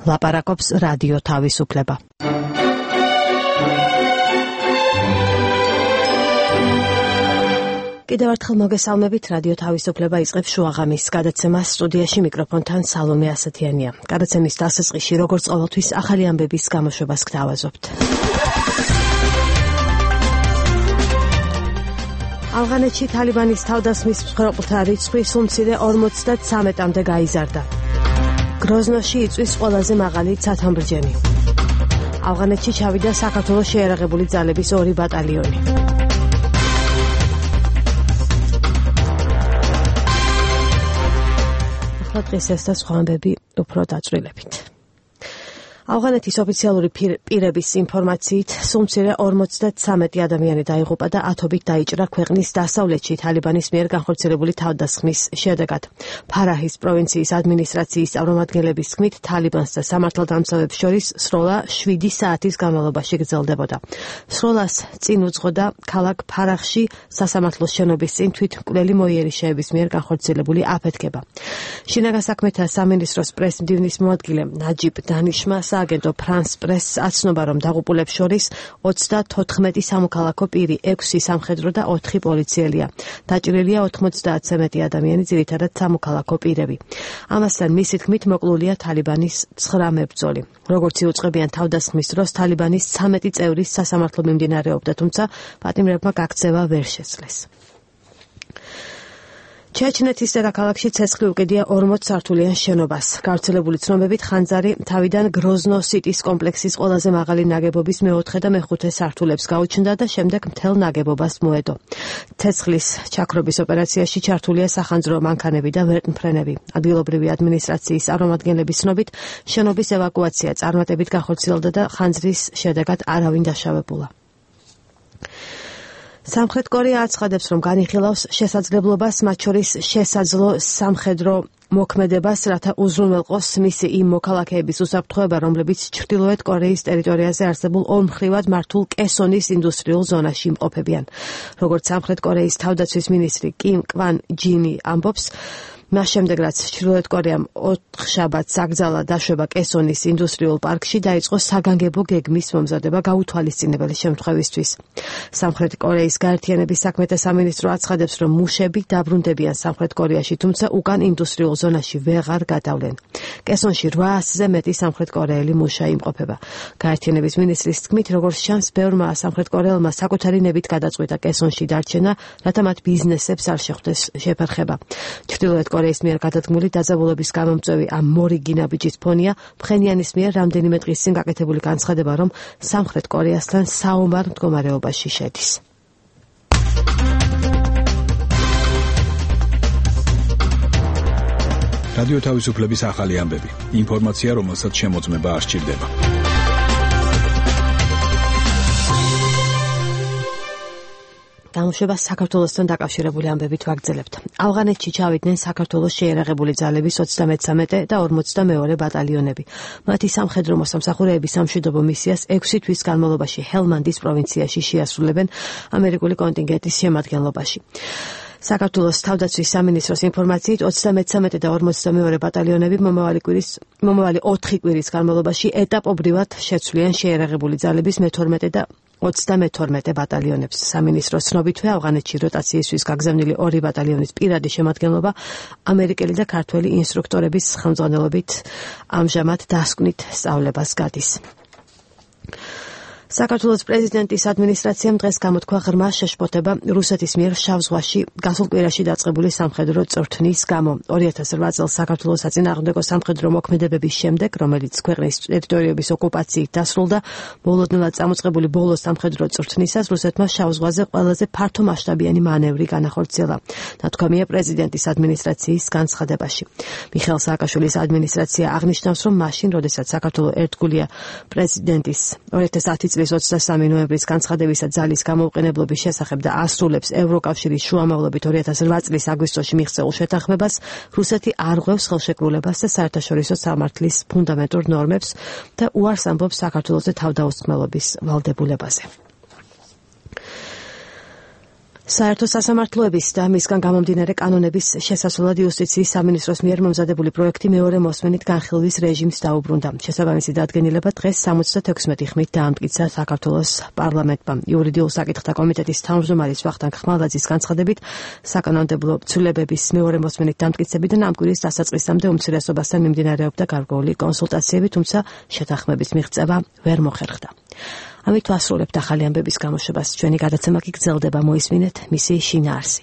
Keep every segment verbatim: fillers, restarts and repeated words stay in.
ლაპარაკობს რადიო თავისუფლება. კიდევ ერთხელ მოგესალმებით, რადიო თავისუფლება იწყებს შუაღამის გადაცემას. სტუდიაში მიკროფონთან სალომე ასათიანია. გადაცემის დასაწყისში, როგორც ყოველთვის, ახალი ამბების გამოშვებას გთავაზობთ. ავღანეთში თალიბანის თავდასხმის მსხვერპლთა რიცხვი სულ ორმოცდათრამეტამდე გაიზარდა. გროზნოში იწვის ყველაზე მაღალი ცათამბჯენი. ავღანეთში ჩავიდა საქართველოს შეიარაღებული ძალების ორი ბატალიონი. ახლა დღეს ეს და სხვა ამბები უფრო დაწვრილებით. ავღანეთის ოფიციალური პირების ინფორმაციით, სულ ორმოცდათრამეტი ადამიანი დაიღუპა და ათობით დაიჭრა ქვეყნის დასავლეთში თალიბანის მიერ განხორციელებული თავდასხმის შედეგად. ფარაჰის პროვინციის ადმინისტრაციის წარმომადგენლების თქმით, თალიბანს და სამართალდამცავებს შორის სროლა შვიდი საათის განმავლობაში გრძელდებოდა. სროლას წინ უძღოდა ქალაქ ფარაჰში სასამართლოს შენობის წინ თვითმკვლელი მოიერიშეების მიერ განხორციელებული აფეთქება. შინაგან საქმეთა სამინისტროს პრესმდივნის მოადგილე ნაჯიბ დანიშმა სააგენტო ფრანს პრესს აცნობა, რომ დაღუპულებს შორის ოცდათოთხმეტი სამოქალაქო პირი, ექვსი სამხედრო და ოთხი პოლიციელია. დაჭრილია ოთხმოცდაათზე მეტი ადამიანი, ძირითადად სამოქალაქო პირები. ამასთან მისი თქმით მოკლულია თალიბანის ცხრა მებრძოლი. როგორც იუწყებიან თავდასხმის დროს, თალიბანის ცამეტი წევრის სასამართლო მიმდინარეობდა, თუმცა პატიმრებმა გაქცევა ვერ შეძლეს. ჩეჩნეთის დედაქალაქში ცეცხლი უკიდია ორმოც სართულიან შენობას. გავრცელებული ცნობებით, ხანძარი თავიდან გროზნო სიტის კომპლექსის ყველაზე მაღალი ნაგებობის მეოთხე და მეხუთე სართულებს გაუჩნდა და შემდეგ მთელ ნაგებობას მოედო. ცეცხლის ჩაქრობის ოპერაციაში ჩართულია სახანძრო მანქანები და ვერტმფრენები. ადგილობრივი ადმინისტრაციის წარმომადგენლების ცნობით, შენობის ევაკუაცია წარმატებით განხორციელდა და ხანძრის შედეგად არავინ დაშავებულა. სამხრეთ კორეა აცხადებს, რომ განიხილავს შესაძლებლობას, მათ შორის შესაძლო სამხედრო მოქმედებას, რათა უზრუნველყოს მისი იმ მოქალაქეების უსაფრთხოება, რომლებიც ჩრდილოეთ კორეის ტერიტორიაზე არსებულ ორმხრივად მართულ კესონის ინდუსტრიულ ზონაში იმყოფებიან. როგორც სამხრეთ კორეის თავდაცვის მინისტრი კიმ კვან ჯინი ამბობს, მას შემდეგ, რაც ჩრდილოეთ კორეამ ოთხშაბათს აკრძალა დაშვება კესონის ინდუსტრიულ პარკში, დაიწყო საგანგებო გეგმის მომზადება გაუთვალისწინებელი შემთხვევისთვის. სამხრეთ კორეის გაერთიანების საქმეთა სამინისტრო აცხადებს, რომ მუშები დაბრუნდებიან სამხრეთ კორეაში, თუმცა უკან ინდუსტრიულ ზონაში ვეღარ გადავლენ. კესონში რვა ათასზე მეტი სამხრეთ კორეელი მუშა იმყოფება. გაერთიანების მინისტრის თქმით, როგორც ჩანს, ბევრმა სამხრეთ კორეელმა საკუთარი ნებით გადაწყვიტა კესონში დარჩენა, რათა მათ ბიზნესებს არ შეხვდეს შეფერხება. ჩრდილოეთ კორეის მიერ გადადგმული დაძაბულობის გამომწვევი ამ მორიგი ნაბიჯის ფონია ფხენიანის მიერ რამდენიმე დღის წინ გაკეთებული განცხადება, რომ სამხრეთ კორეასთან საომარ მდგომარეობაში შედის. რადიო თავისუფლების ახალი ამბები. ინფორმაცია, რომელსაც შემოწმება არ სჭირდება. გამოშვება საქართველოსთან დაკავშირებული ამბებით ვაგრძელებთ. ავღანეთში ჩავიდნენ საქართველოს შეიარაღებული ძალების ოცდამეცამეტე და ორმოცდამეორე ბატალიონები. მათი სამხედრო მოსამსახურეები სამშვიდობო მისიას ექვსი თვის განმავლობაში ჰელმანდის პროვინციაში შეასრულებენ ამერიკული კონტინგენტის შემადგენლობაში. საქართველოს თავდაცვის სამინისტროს ინფორმაციით, ოცდამეცამეტე და ორმოცდამეორე ბატალიონები მომავალი კვირის მომავალი ოთხი კვირის განმავლობაში ეტაპობრივად შეცვლიან შეიარაღებული ძალების მეთორმეტე და ოცდამეთორმეტე ბატალიონებს. სამინისტროს ცნობითვე, ავღანეთში როტაციისთვის გაგზავნილი ორი ბატალიონის პირადი შემადგენლობა ამერიკელი და ქართველი ინსტრუქტორების ხელმძღვანელობით ამჟამად დასკვნით სწავლებას გადის. საქართველოს პრეზიდენტის ადმინისტრაციამ დღეს გამოთქვა ღრმა შეშფოთება რუსეთის მიერ შავ ზღვაში გასულ კვირაში დაწყებული სამხედრო წვრთნის გამო. ორი ათას რვა წელს საქართველოს საწინააღმდეგო სამხედრო მოქმედებების შემდეგ, რომელიც ქვეყნის ტერიტორიების ოკუპაციით დასრულდა, მოულოდნელად წამოწყებული ბოლო სამხედრო წვრთნისას რუსეთმა შავ ზღვაზე ყველაზე ფართომასშტაბიანი მანევრი განახორციელა. ნათქვამია პრეზიდენტის ადმინისტრაციის განცხადებაში. მიხეილ სააკაშვილის ადმინისტრაცია აღნიშნავს, რომ მაშინ, როდესაც საქართველოს ერთგულია პრეზიდენტის ორი ათას ათი წლის ოცდასამი ნოემბრის განცხადებისა ძალის გამოუყენებლობის შესახებ და ასრულებს ევროკავშირის შუამავლობით ორი ათას რვა წლის აგვისტოში მიღწეულ შეთანხმებას, რუსეთი არ ღვევს ხელშეკრულებას და საერთაშორისო სამართლის ფუნდამენტურ ნორმებს და უარს ამბობს საქართველოს თავდაუსწრმელობის ვალდებულებაზე. საერთო სასამართლოების და მისგან გამომდინარე კანონების შესასვლელად იუსტიციის სამინისტროს მიერ მომზადებული პროექტი მეორე მოსმენით განხილვის რეჟიმს დაუბრუნდა. შესაბამისი დადგენილება დღეს სამოცდათექვსმეტი ხმით დაამტკიცა საქართველოს პარლამენტმა. იურიდიულ საკითხთა კომიტეტის თავმჯდომარის ვახტანგ ხმალაძის განცხადებით, საკანონმდებლო ცვლილებების მეორე მოსმენით დამტკიცებიდან ამ კვირის დასაწყისამდე უმცირესობასთან მიმდინარეობდა გარკვეული კონსულტაციები, თუმცა შეთანხმების მიღწევა ვერ მოხერხდა. ამით ვასრულებთ ახალი ამბების გამოშვებას. ჩვენი გადაცემა კი გრძელდება, მოისმინეთ მისი შინაარსი.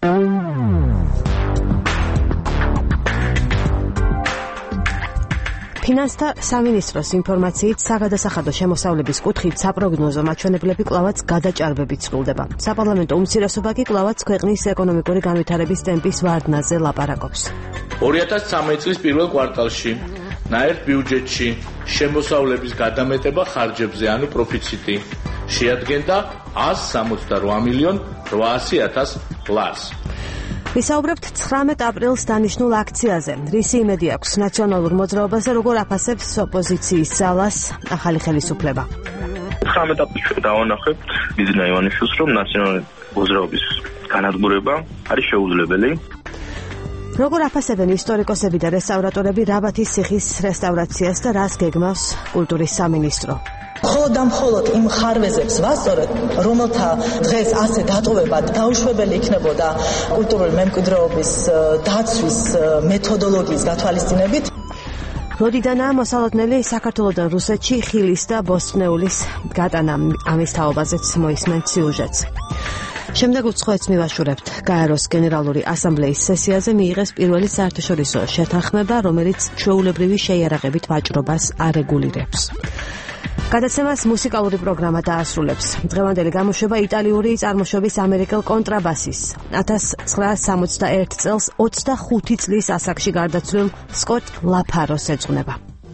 ფინანსთა სამინისტროს ინფორმაციით საგადასახადო შემოსავლების კუთხით საპროგნოზო მაჩვენებლები კვლავაც გადაჭარბებით სრულდება. საპარლამენტო უმცირესობა კი კვლავაც ქვეყნის ეკონომიკური განვითარების ტემპის ვარდნაზე ლაპარაკობს. ორი ათას ცხრამეტი წლის პირველ კვარტალში ნაერთ ბიუჯეტში შემოსავლების გადამეტება ხარჯებზე, ანუ პროფიციტი, შეადგენდა ას სამოცდარვა მილიონ რვაასი ათას ლარს. ვისაუბრებთ ცხრამეტ აპრილს დანიშნულ აქციაზე. რისი იმედი აქვს ნაციონალურ მოძრაობაზე, როგორ აფასებს ოპოზიციის ძალას ახალი ხელისუფლება? ცხრამეტ აპრილს დავანახებთ ბიზნა ივანიშვილს, რომ ნაციონალური მოძრაობის განადგურება არის შეუძლებელი. როგორ აფასებენ ისტორიკოსები და რესტავრატორები რაბათის ციხის რესტავრაციას და რას გეგმავს კულტურის სამინისტრო? მხოლოდ და მხოლოდ იმ ხარვეზებს ვასწორებ, რომელთა დღეს ასე დატოვება დაუშვებელი იქნებოდა კულტურული მემკვიდრეობის დაცვის მეთოდოლოგიის გათვალისწინებით. როდიდანაა მოსალოდნელი საქართველოდან რუსეთში ხილის და ბოსტნეულის გატანა? ამის თაობაზეც მოისმენთ სიუჟეტს. შემდეგ უცხოეთს მივაშურებთ. გაეროს გენერალური ასამბლეის სესიაზე მიიღეს პირველი საერთაშორისო შეთანხმება, რომელიც ჩვეულებრივი შეიარაღებით ვაჭრობას არეგულირებს. გადაცემას მუსიკალური პროგრამა დაასრულებს. დღევანდელი გამოშვება იტალიური წარმოშობის ამერიკელ კონტრაბასის ათას ცხრაასი სამოცდაერთი წელს ოცდახუთი წლის ასაკში გარდაცვლილ სკოტ ლაფაროს ეძღვნება.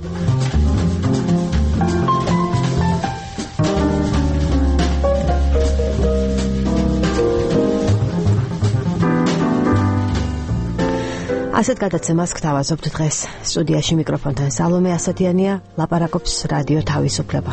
ასეთ გადაცემას გთავაზობთ დღეს. სტუდიაში მიკროფონთან სალომე ასათიანია, ლაპარაკობს რადიო თავისუფლება.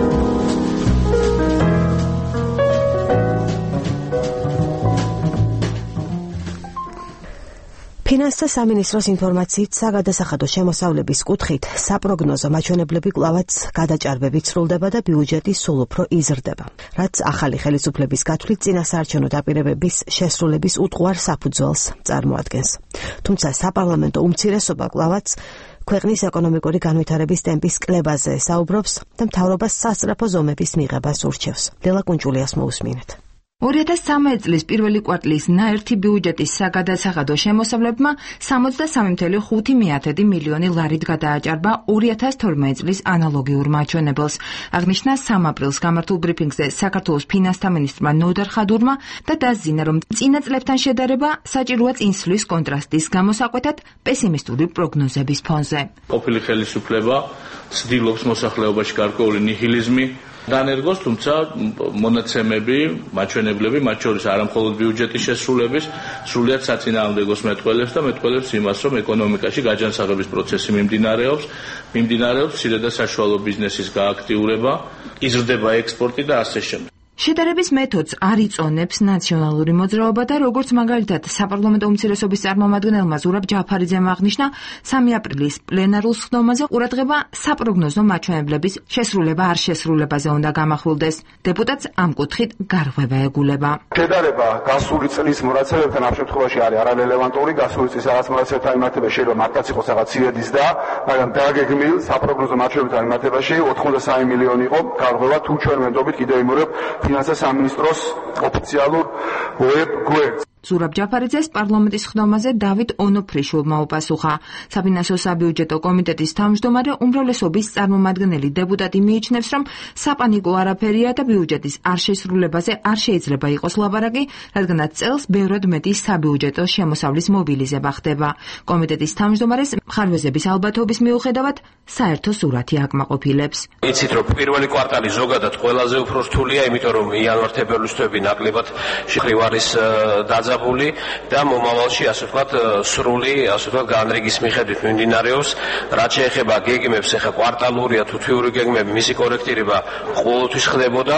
ფინანსთა სამინისტროს ინფორმაციით საგადასახადო შემოსავლების კუთხით საპროგნოზო მაჩვენებლები კვლავაც გადაჭარბებით სრულდება და ბიუჯეტი სულ უფრო იზრდება, რაც ახალი ხელისუფლების გათვლით წინასაარჩევნო დაპირებების შესრულების უტყუარ საფუძველს წარმოადგენს. თუმცა საპარლამენტო უმცირესობა კვლავაც ქვეყნის ეკონომიკური განვითარების ტემპის კლებაზე საუბრობს და მთავრობას სასწრაფო ზომების მიღებას ურჩევს. ლელა კუნჭულიას მოусმინეთ. ორი ათას ცხრამეტი წლის პირველი კვარტლის ნაერთი ბიუჯეტის საგადასახადო შემოსავლებმა სამოცდასამი მცდარი მილიონი ლარით გადააჭარბა ორი ათას თორმეტი წლის ანალოგიურ მაჩვენებელს. აღნიშნა სამ აპრილს გამართულ ბრიფინგზე საქართველოს ფინანსთა მინისტრმა ნოდარ ხადურმა და დასძინა, რომ წინა წლებთან შედარება საჭიროა წინსვლის კონტრასტის გამოსაკვეთად პესიმისტური პროგნოზების ფონზე. ყოფილი ხელისუფლება ცდილობს მოსახლეობაში გარკვეული ნიჰილიზმი განერგოს, თუმცა მონაცემები, მაჩვენებლები, მათ შორის არა მხოლოდ ბიუჯეტის შესრულების, სრულიად საწინააღმდეგოს მეტყველებს და მეტყველებს იმას, რომ ეკონომიკაში გაჯანსაღების პროცესი მიმდინარეობს, მიმდინარეობს მცირე და საშუალო ბიზნესის გააქტიურება, იზრდება ექსპორტი და ასე შემდეგ. შედარების მეთოდს არ იწონებს ნაციონალური მოძრაობა და როგორც მაგალითად საპარლამენტო უმცირესობის წარმომადგენელმა ზურაბ ჯაფარიძემ აღნიშნა, სამი აპრილის პლენარულ სხდომაზე ყურადღება საპროგნოზო მაჩვენებლების შესრულება არ შესრულებაზე უნდა გამახვილდეს. დეპუტატს ამ კუთხით გარღვევა ეგულება. შედარება გასული წლის მონაცემებთან ამ შემთხვევაში არის არარელევანტური. გასული წლის რაღაც მონაცემებთან მიმართება შეიძლება მართლაც იყოს რაღაც ციედის და, მაგრამ დაგეგმილ საპროგნოზო მაჩვენებლებთან მიმართებაში ოთხმოცდასამი მილიონი იყო გარღვევა, თუ ჩვენ ვენდობით კიდევ იმურებ ფინანსთა სამინისტროს ოფიციალურ ვებ გვერდს. ზურაბ ჯაფარიძეს პარლამენტის სხდომაზე დავით ონოფრიშულმა უპასუხა. საფინანსო საბიუჯეტო კომიტეტის თავმჯდომარე უმრავლესობის წარმომადგენელი დეპუტატი მიიჩნევს, რომ საპანიკო არაფერია და ბიუჯეტის არ შესრულებაზე არ შეიძლება იყოს ლაპარაკი, რადგანაც წელს ბევრად მეტი საბიუჯეტო შემოსავლის მობილიზება ხდება. კომიტეტის თავმჯდომარეს ხარვეზების ალბათობის მიუხედავად საერთო სურათი აკმაყოფილებს. იცით, რომ პირველი კვარტალი ზოგადად ყველაზე უფრო რთულია, იმიტომ რომ იანვარ-თებერვლის თვეები ნაკლებად შეხრივ არის დაძაბული და მომავალში ასე ვთქვათ სრული ასე ვთქვათ განრიგის მიხედვით მიმდინარეობს. რაც შეეხება გეგმებს, ახლა კვარტალურია თუ თვიური გეგმები, მისი კორექტირება ყოველთვის ხდებოდა.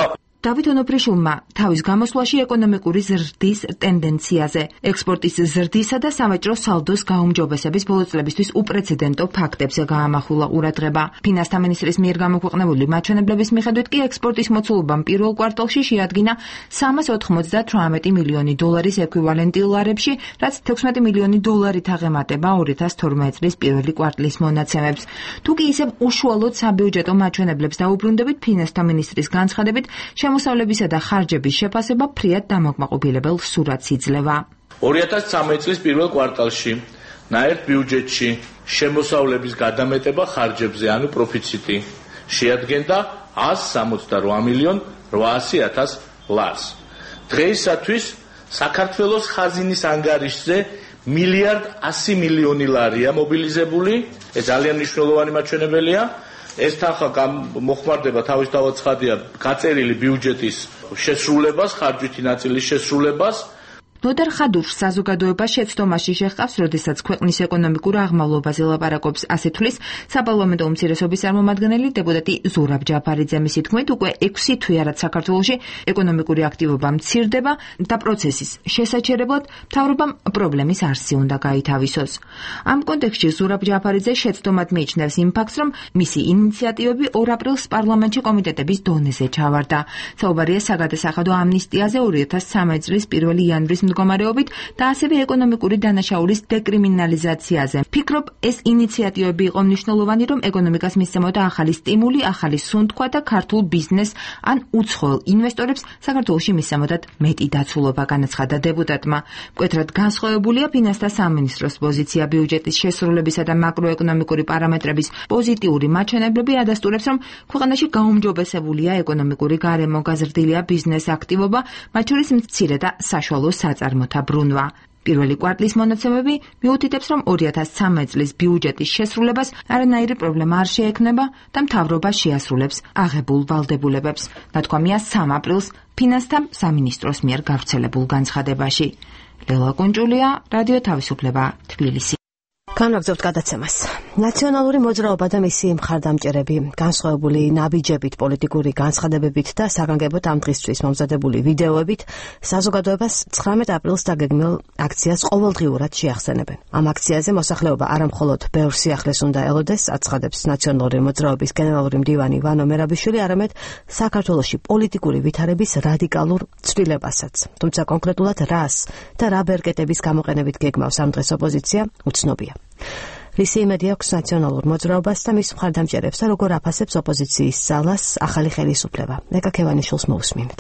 დავით ონოფრიშვილმა თავის გამოსვლაში ეკონომიკური ზრდის ტენდენციაზე, ექსპორტის ზრდისა და სავაჭრო სალდოს გაუმჯობესების ბოლო წლებისთვის უპრეცედენტო ფაქტებზე გაამახვილა ყურადღება. ფინანსთა მინისტრის მიერ გამოქვეყნებული მაჩვენებლების მიხედვით კი ექსპორტის მოცულობამ პირველ კვარტალში შეადგინა სამას ოთხმოცდათვრამეტი მილიონი დოლარის ექვივალენტი ლარებში, რაც თექვსმეტი მილიონი დოლარით აღემატება ორი ათას თორმეტი წლის პირველი კვარტლის მონაცემებს. თუ კი ისევ უშუალოდ საბიუჯეტო მაჩვენებლებს დაუბრუნდებით, ფინანსთა მინისტრის განცხადებით, შემოსავლებისა და ხარჯების შეფასება ფრიად დამაკმაყოფილებელ სურათს იძლევა. ორი ათას ცხრამეტი წლის პირველ კვარტალში ნაერთ ბიუჯეტში შემოსავლების გადამეტება ხარჯებზე, ანუ პროფიციტი, შეადგენდა ას სამოცდარვა მილიონ რვაასი ათას ლარს. დღეისათვის საქართველოს ხაზინის ანგარიშზე მილიარდ ასი მილიონი ლარია მობილიზებული, ეს ძალიან მნიშვნელოვანი მაჩვენებელია. ეს თანხა მოხმარდება თავისთავად ცხადია გაწერილი ბიუჯეტის შესრულებას, ხარჯვითი ნაწილის შესრულებას. ნოდარ ხადურს საზოგადოება შეცდომაში შეჰყავს, როდესაც ქვეყნის ეკონომიკურ აღმავლობაზე ლაპარაკობს, ასე თვლის საპარლამენტო უმცირესობის წარმომადგენელი დეპუტატი ზურაბ ჯაფარიძე. მისი თქმით, უკვე ექვსი თვეა, რაც საქართველოში ეკონომიკური აქტივობა მცირდება და პროცესის შესაჩერებლად მთავრობამ პრობლემის არსი უნდა გაითავისოს. ამ კონტექსტში ზურაბ ჯაფარიძე შეცდომად მიიჩნევს იმ ფაქტს, რომ მისი ინიციატივები ორ აპრილს პარლამენტში კომიტეტების დონეზე ჩავარდა. საუბარია საგადასახადო ამნისტიაზე ორი ათას ცხრამეტი წლის პირველი იანვრის მდგომარეობით და ასევე ეკონომიკური დანაშაულის დეკრიმინალიზაციაზე. ფიქრობ, ეს ინიციატივები იყო მნიშვნელოვანი, რომ ეკონომიკას მისცემოდა ახალი სტიმული, ახალი სუნთქვა და ქართულ ბიზნესს ან უცხოელ ინვესტორებს საქართველოში მისცემოდათ მეტი დაცულობა, განაცხადა დეპუტატმა. მკვეთრად განსხვავებულია ფინანსთა სამინისტროს პოზიცია. ბიუჯეტის შესრულებისა და მაკროეკონომიკური პარამეტრების პოზიტიური მაჩვენებლები ადასტურებს, რომ ქვეყანაში გაუმჯობესებულია ეკონომიკური გარემო, გაზრდილია ბიზნეს აქტივობა, მათ შორის მცირე და საშუალო საწარმოთა ბრუნვა. პირველი კვარტლის მონაცემები მიუთითებს, რომ ორი ათას ცხრამეტი წლის ბიუჯეტის შესრულებას არანაირი პრობლემა არ შეექმნება და მთავრობა შეასრულებს აღებულ ვალდებულებებს. ნათქვამია სამ აპრილს ფინანსთა სამინისტროს მიერ გავრცელებულ განცხადებაში. ლელა კუნჭულია, რადიო თავისუფლება, თბილისი. განვაგრძობთ გადაცემას. ნაციონალური მოძრაობა და მისი მხარდამჭერები განსხვავებული ნაბიჯებით, პოლიტიკური განცხადებებით და საგანგებოდ ამ დღისთვის მომზადებული ვიდეოებით საზოგადოებას ცხრამეტ აპრილს დაგეგმილ აქციას ყოველდღიურად შეახსენებენ. ამ აქციაზე მოსახლეობა არა მხოლოდ ბევრ სიახლეს უნდა ელოდეს, აცხადებს ნაციონალური მოძრაობის გენერალური მდივანი ვანო მერაბიშვილი, არამედ საქართველოში პოლიტიკური ვითარების რადიკალურ ცვლილებასაც. თუმცა კონკრეტულად რას და რა ბერკეტების გამოყენებით გეგმავს ამ დღეს ოპოზიცია, უცნობია. რისი იმედი აქვს ნაციონალურ მოძრაობას და მის მხარდამჭერებს და როგორ აფასებს ოპოზიციის ძალას ახალი ხელისუფლება. ნეკა ქევანიშვილს მოусმინეთ.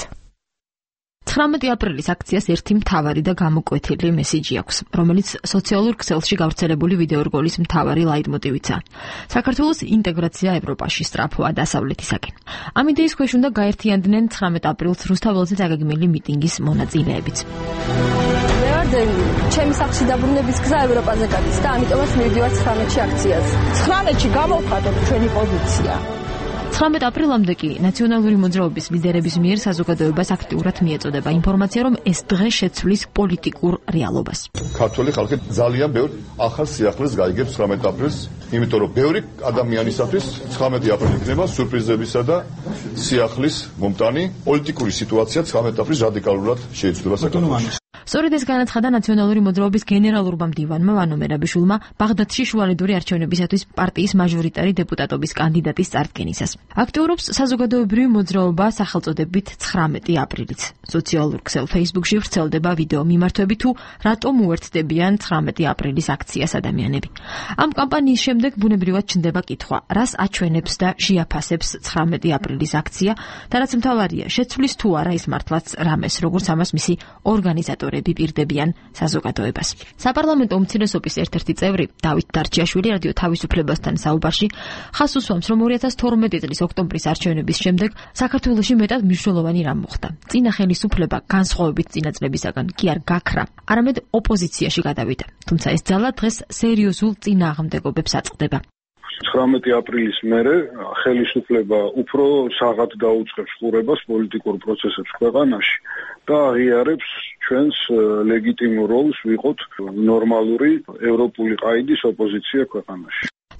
ცხრამეტი აპრილის აქციას ერთი მთავარი და გამოკვეთილი მესიჯი აქვს, რომელიც სოციალურ ქსელში გავრცელებული ვიდეორგოლის მთავარი ლაიტმოტივიცაა. საქართველოს ინტეგრაცია ევროპაში სწრაფოა დასავლეთისაკენ. ამ იდეის ქვეშ უნდა გაერთიანდნენ ცხრამეტ აპრილს რუსთაველზე დაგეგმილი მიტინგის მონაწილეებიც. ჩემი სახლში დაბრუნების გზა ევროპაზე გადის და ამიტომაც მივდივარ ცხრამეტში აქციაზე. ცხრამეტში გამოვხატოთ ჩვენი პოზიცია. ცხრამეტ აპრილამდე კი ნაციონალური მოძრაობის ლიდერების მიერ საზოგადოებას აქტიურად მიეწოდება ინფორმაცია, რომ ეს დღე შეცვლის პოლიტიკურ რეალობას. ქართული ხალხი ძალიან ბევრ ახალ სიახლეს გაიგებს ცხრამეტ აპრილს, იმიტომ რომ ბევრი ადამიანისათვის ცხრამეტი აპრილი იქნება სურპრიზებისა და სიახლის მომტანი. პოლიტიკური სიტუაცია ცხრამეტ აპრილს რადიკალურად შეიცვლება საქართველოში. სწორედ ეს განაცხადა ნაციონალური მოძრაობის გენერალურმა მდივანმა ვანო მერაბიშვილმა ბაღდადში შუალედური არჩევნებისათვის პარტიის მაჟორიტარი დეპუტატობის კანდიდატის წარდგენისას. აქტიურობს საზოგადოებრივი მოძრაობა სახელწოდებით ცხრამეტი აპრილიც. სოციალურ ქსელ Facebook-ში ვრცელდება ვიდეო მიმართვები თუ რატომ უერთდებიან ცხრამეტი აპრილის აქციას ადამიანები. ამ კამპანიის შემდეგ ბუნებრივად ჩნდება კითხვა, რას აჩვენებს და შეაფასებს ცხრამეტი აპრილის აქცია და რაც მთავარია, შეცვლის თუ არა ის მართლაც რამეს, როგორც ამას მისი ორგანიზატორები პირდებიან საზოგადოებას. საპარლამენტო უმცირესობის ერთ-ერთი წევრი დავით დარჩიაშვილი რადიო თავისუფლებასთან საუბარში ხაზს უსვამს, რომ ორი ათას თორმეტი წლის ოქტომბრის არჩევნების შემდეგ საქართველოში მეტად მნიშვნელოვანი რამ მოხდა. წინა ხელისუფლება განსხვავებით წინა წლებისაგან კი არ გაქრა, არამედ ოპოზიციაში გადავიდა. თუმცა ეს ძალა დღეს სერიოზულ წინააღმდეგობებს აწყდება. ცხრამეტი აპრილის მერე ხელისუფლება უფრო საღად დაუწყებს ყურებას პოლიტიკურ პროცესებს ქვეყანაში და აღიარებს ჩვენს ლეგიტიმურ როლს ვიყოთ ნორმალური ევროპული ყაიდის ოპოზიცია ქვეყანაში.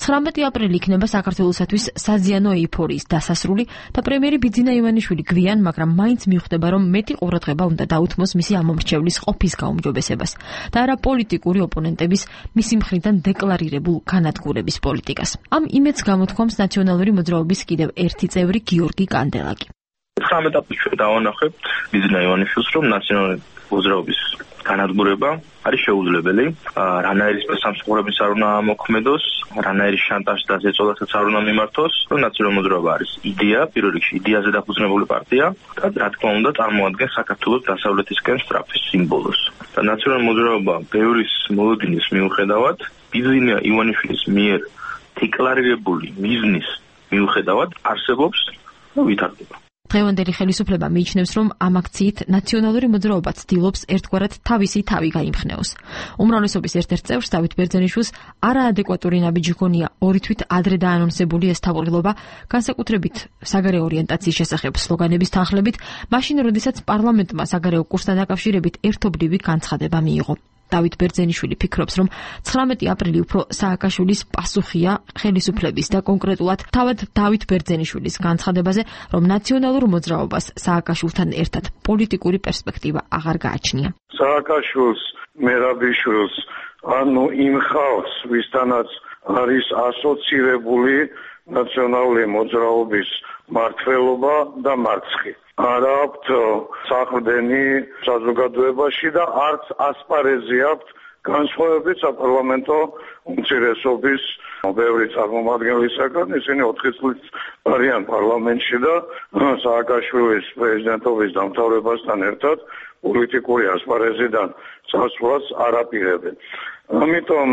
ცხრამეტი აპრილი იქნება საქართველოსათვის საზიანო ეიფორიის დასასრული და პრემიერი ბიძინა ივანიშვილი გვიან, მაგრამ მაინც მიხვდება, რომ მეტი ყურადღება უნდა დაუთმოს მისი ამომრჩევლის ყოფის გაუმჯობესებას და არა პოლიტიკური ოპონენტების მისი მხრიდან დეკლარირებულ განადგურების პოლიტიკას. ამ იმედს გამოთქვამს ნაციონალური მოძრაობის კიდევ ერთი წევრი გიორგი კანდელაკი. ცხრამეტ აპრილს დავანახებთ ბიძინა ივანიშვილს, რომ ნაციონალური მოძრაობის განადგურება არის შეუძლებელი. რანაირი სპეცსამსახურების არ უნდა მოქმედოს, რანაირი შანტაჟი და ზეწოლასაც არ უნდა მიმართოს, რომ ნაციონალური მოძრაობა არის იდეა, პირველ რიგში იდეაზე დაფუძნებული პარტია და რა თქმა უნდა წარმოადგენს საქართველოს დასავლეთისკენ სწრაფის სიმბოლოს. და ნაციონალური მოძრაობა ბევრის მოლოდინის მიუხედავად, ბიძინა ივანიშვილის მიერ დეკლარირებული მიზნის მიუხედავად არსებობს და ვითარდება. დღევანდელი ხელისუფლება მიიჩნევს, რომ ამ აქციით ნაციონალური მოძრაობა ცდილობს ერთგვარად თავისი თავი გაიმხნეოს. უმრავლესობის ერთ-ერთ წევრს დავით ბერძენიშვილს არაადეკვატური ნაბიჯი ჰქონია ორი თვით ადრე დაანონსებული ეს თავყრილობა, განსაკუთრებით საგარეო ორიენტაციის შესახებ სლოგანების თანხლებით, მაშინ, როდესაც პარლამენტმა საგარეო კურსთან დაკავშირებით ერთობლივი განცხადება მიიღო. დავით ბერძენიშვილი ფიქრობს, რომ ცხრამეტი აპრილი უფრო სააკაშვილის პასუხია ხელისუფლების და კონკრეტულად თავად დავით ბერძენიშვილის განცხადებაზე, რომ ნაციონალურ მოძრაობას სააკაშვილთან ერთად პოლიტიკური პერსპექტივა აღარ გააჩნია. სააკაშვილს, მერაბიშვილს, ანუ იმ ხალხს, ვისთანაც არის ასოცირებული ნაციონალური მოძრაობის მმართველობა და მარცხი. არ აქვთ საყრდენი საზოგადოებაში და არც ასპარეზი აქვთ განსხვავებით საპარლამენტო უმცირესობის ბევრი წარმომადგენლისაგან. ისინი ოთხი წლით არიან პარლამენტში და სააკაშვილის პრეზიდენტობის დამთავრებასთან ერთად პოლიტიკური ასპარეზიდან წასვლას არ აპირებენ. ამიტომ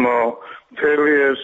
მთელი ეს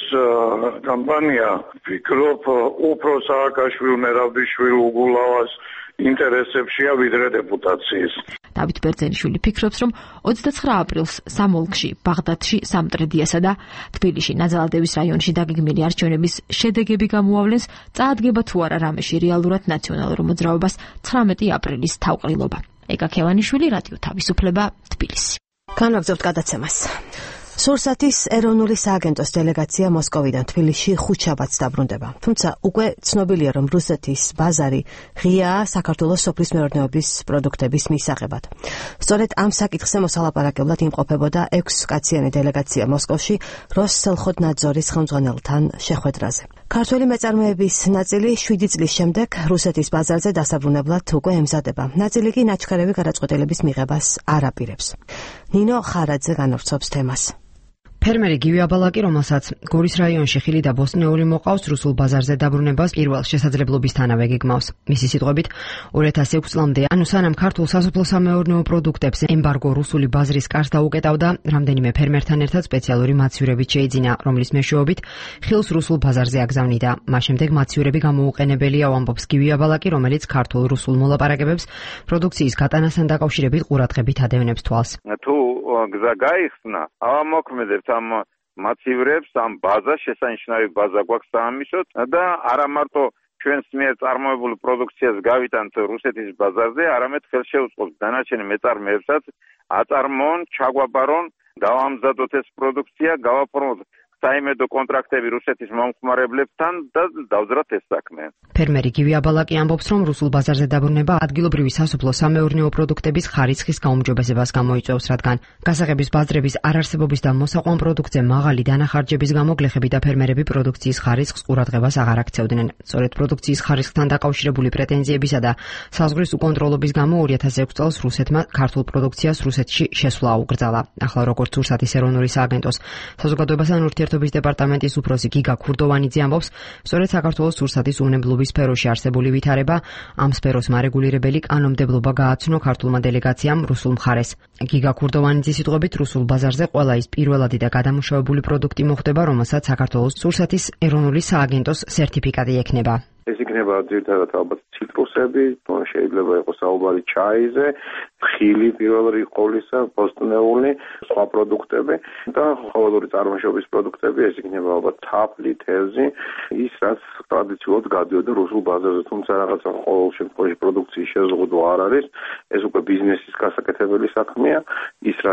კამპანია ფიქრობ უფრო სააკაშვილ, მერაბიშვილ, უგულავას ინტერესებშია ვიდრე დეპუტაციის. დავით ბერძენიშვილი ფიქრობს, რომ ოცდაცხრა აპრილს სამოლქში, ბაღდადში, სამტრედიასა და თბილისში, ნაძალადევის რაიონში დაგეგმილი არჩევნების შედეგები გამოავლენს, წაადგება თუ არა რამეში რეალურად ნაციონალურ მოძრაობას ცხრამეტი აპრილის თავყრილობა. ეკა ქევანიშვილი, რადიო თავისუფლება, თბილისი. განვაგრძობთ გადაცემას. სურსათის ეროვნული სააგენტოს დელეგაცია მოსკოვიდან თბილისში ხუთშაბათს დაბრუნდება. თუმცა უკვე ცნობილია, რომ რუსეთის ბაზარი ღიაა საქართველოს სოფლის მეურნეობის პროდუქტების მისაღებად. სწორედ ამ საკითხზე მოსალაპარაკებლად იმყოფებოდა ექვსკაციანი დელეგაცია მოსკოვში როსსელხოდნაძორის ხელმძღვანელთან შეხვედრაზე. ქართველი მეწარმეების ნაწილი შვიდი წლის შემდეგ რუსეთის ბაზარზე დასაბრუნებლად უკვე ემზადება. ნაწილი კი ნაჩქარევი გადაწყვეტილების მიღებას არ აპირებს. ნინო ხარაძე განვრცობს თემას. ფერმერი გივი აბალაკი, რომელსაც გორის რაიონში ხილი და ბოსტნეული მოყავს, რუსულ ბაზარზე დაბრუნებას პირველ შესაძლებლობისთანავე გეგმავს. მისი სიტყვებით, ორი ათას ექვსი წლამდე, ანუ სანამ ქართულ სასოფლო-სამეურნეო პროდუქტებს ემბარგო რუსული ბაზრის კარს დაუკეტავდა, რამდენიმე ფერმერთან ერთად სპეციალური მაცივრებით შეიძინა, რომლის მეშვეობით ხილს რუსულ ბაზარზე აგზავნიდა. მას შემდეგ მაცივრები გამოუყენებელია, ამბობს გივი აბალაკი, რომელიც ქართულ-რუსულ მოლაპარაკებებს პროდუქციის გატანასთან დაკავშირებით ყურადღებით ადევნებს თვალს. თუ გზა გაიხსნა, ავამოქმედებთ ამ მაცივრებს, ამ ბაზას, შესანიშნავი ბაზა გვაქვს საამისოდ და არა მარტო ჩვენს მიერ წარმოებული პროდუქციას გავიტანთ რუსეთის ბაზარზე, არამედ ხელშეუწყობს დანარჩენ მეწარმეებსაც აწარმოონ, ჩაგვაბარონ, გავამზადოთ ეს პროდუქცია, გავაფორმოთ საიმედო კონტრაქტები რუსეთის მომხმარებლებთან და დავძრათ ეს საქმე. ფერმერი გივი აბალაკი ამბობს, რომ რუსულ ბაზარზე დაბრუნება ადგილობრივი სასოფლო-სამეურნეო პროდუქტების ხარისხის გაუმჯობესებას გამოიწვევს, რადგან გასაღების ბაზრების არარსებობის და მოსაყვან პროდუქტზე მაღალი დანახარჯების გამო გლეხები და ფერმერები პროდუქციის ხარისხს ყურადღებას აღარ აქცევდნენ. სწორედ პროდუქციის ხარისხთან დაკავშირებული პრეტენზიებისა და საზღვრის უკონტროლობის გამო ორი ათას ექვსი წელს რუსეთმა ქართულ პროდუქციას რუსეთში შესვლა აუკრძალა. ახლა როგორც სურსათის ეროვნული სააგენტოს საზოგადოებასთან ურთიერთობის დეპარტამენტის უფროსი გიგა ქურდოვანიძე ამბობს, სწორედ საქართველოს სურსათის უნებლობის სფეროში არსებული ვითარება ამ სფეროს მარეგულირებელი კანონმდებლობა გააცნო ქართულმა დელეგაციამ რუსულ მხარეს. გიგა ქურდოვანიძის სიტყვებით, რუსულ ბაზარზე ყველა ის პირველადი და გადამუშავებული პროდუქტი მოხვდება, რომელსაც საქართველოს სურსათის ეროვნული სააგენტოს სერტიფიკატი ექნება. ეს იქნება ძირითადად ალბათ ციტრუსები, შეიძლება იყოს საუბარი ჩაიზე, ხილი პირველ რიგში ყოლისა, ბოსტნეული, სხვა პროდუქტები და ყოველური წარმოშობის პროდუქტები, ეს იქნება ალბათ თაფლი, თევზი, ის რაც ტრადიციულად გადიოდა რუსულ ბაზარზე, თუმცა რაღაცა ყოველ შემთხვევაში პროდუქციის შეზღუდვა არ არის, ეს უკვე ბიზნესის გასაკეთებელი საქმეა, ის რაც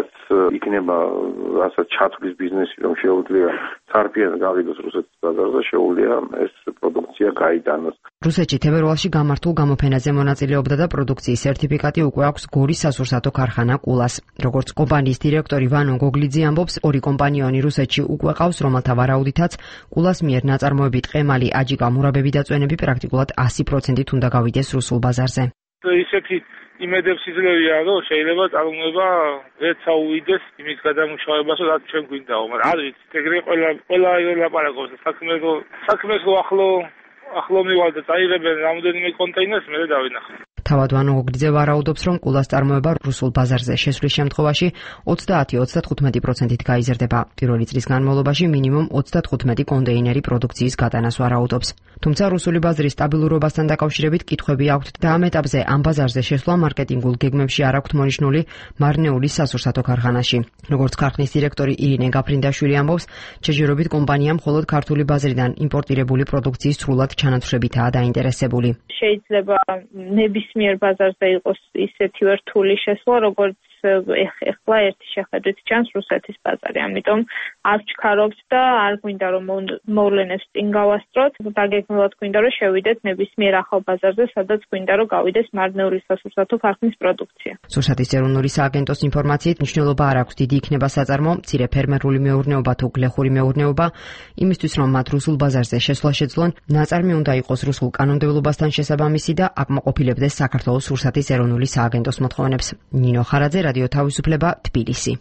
იქნება რასაც ჩათვლის ბიზნესი, რომ შეუძლია ცარფიან გავიდოს რუსეთის ბაზარზე, შეუძლია ეს პროდუქცია გაიტანოს. რუსეთში თებერვალში გამართულ გამოფენაზე მონაწილეობდა და პროდუქციის სერტიფიკატი უკვე აქვს გორის სასურსათო ქარხანა კულას. როგორც კომპანიის დირექტორი ვანო გოგლიძე ამბობს, ორი კომპანიონი რუსეთში უკვე ყავს, რომელთა ვარაუდითაც კულას მიერ ნაწარმოები ტყემალი, აჯიკა, მურაბები და წვენები პრაქტიკულად ასი პროცენტით უნდა გავიდეს რუსულ ბაზარზე. ისეთი იმედებს იძლევია, რომ შეიძლება წარმოება ვერც აუვიდეს იმის გადამუშავებას, რაც ჩვენ გვინდაო, მაგრამ არ ვიცი, ეგრე ყველა ყველა ელაპარაკობს საქმე რო საქმე რო ახლო ახლო მივალ და წაიღებენ რამოდენიმე კონტეინერს, მე დავინახე. თავად ვანო გოგლიძე ვარაუდობს, რომ კულას წარმოება რუსულ ბაზარზე შესვლის შემთხვევაში ოცდაათი ოცდათხუთმეტი პროცენტით გაიზრდება. პირველი წლის განმავლობაში მინიმუმ ოცდათხუთმეტი კონტეინერი პროდუქციის გატანას ვარაუდობს. თუმცა რუსული ბაზრის სტაბილურობასთან დაკავშირებით კითხვები აქვთ და ამ ეტაპზე ამ ბაზარზე შესვლა მარკეტინგულ გეგმებში არ აქვთ მონიშნული მარნეულის სასურსათო ქარხანაში. როგორც ქარხნის დირექტორი ირინე გაფრინდაშვილი ამბობს, შეჯერობით კომპანია მხოლოდ ქართული ბაზრიდან იმპორტირებული პროდუქციის სრულად ჩანაცვლებითაა დაინტერესებული. შეიძლება ნებისმიერ ბაზარზე იყოს ისეთივე რთული შესვლა, როგორც ეხლა ერთი შეხედვით ჩანს რუსეთის ბაზარი. ამიტომ არ ვჩქარობთ და არ გვინდა რომ მოვლენებს წინ გავასწროთ. დაგეგმილად გვინდა რომ შევიდეთ ნებისმიერ ახალ ბაზარზე, სადაც გვინდა რომ გავიდეს მარნეული სასურსათო ქარხნის პროდუქცია. რუსეთის ეროვნული სააგენტოს ინფორმაციით მნიშვნელობა არ აქვს დიდი იქნება საწარმო, მცირე ფერმერული მეურნეობა თუ გლეხური მეურნეობა. იმისთვის რომ მათ რუსულ ბაზარზე შესვლა შეძლონ, ნაწარმი უნდა იყოს რუსულ კანონმდებლობასთან შესაბამისი და აკმაყოფილებდეს საქართველოს რუსეთის ეროვნული სააგენტოს მოთხოვნებს. ნინო ხარაძე, რადიო თავისუფლება, თბილისი.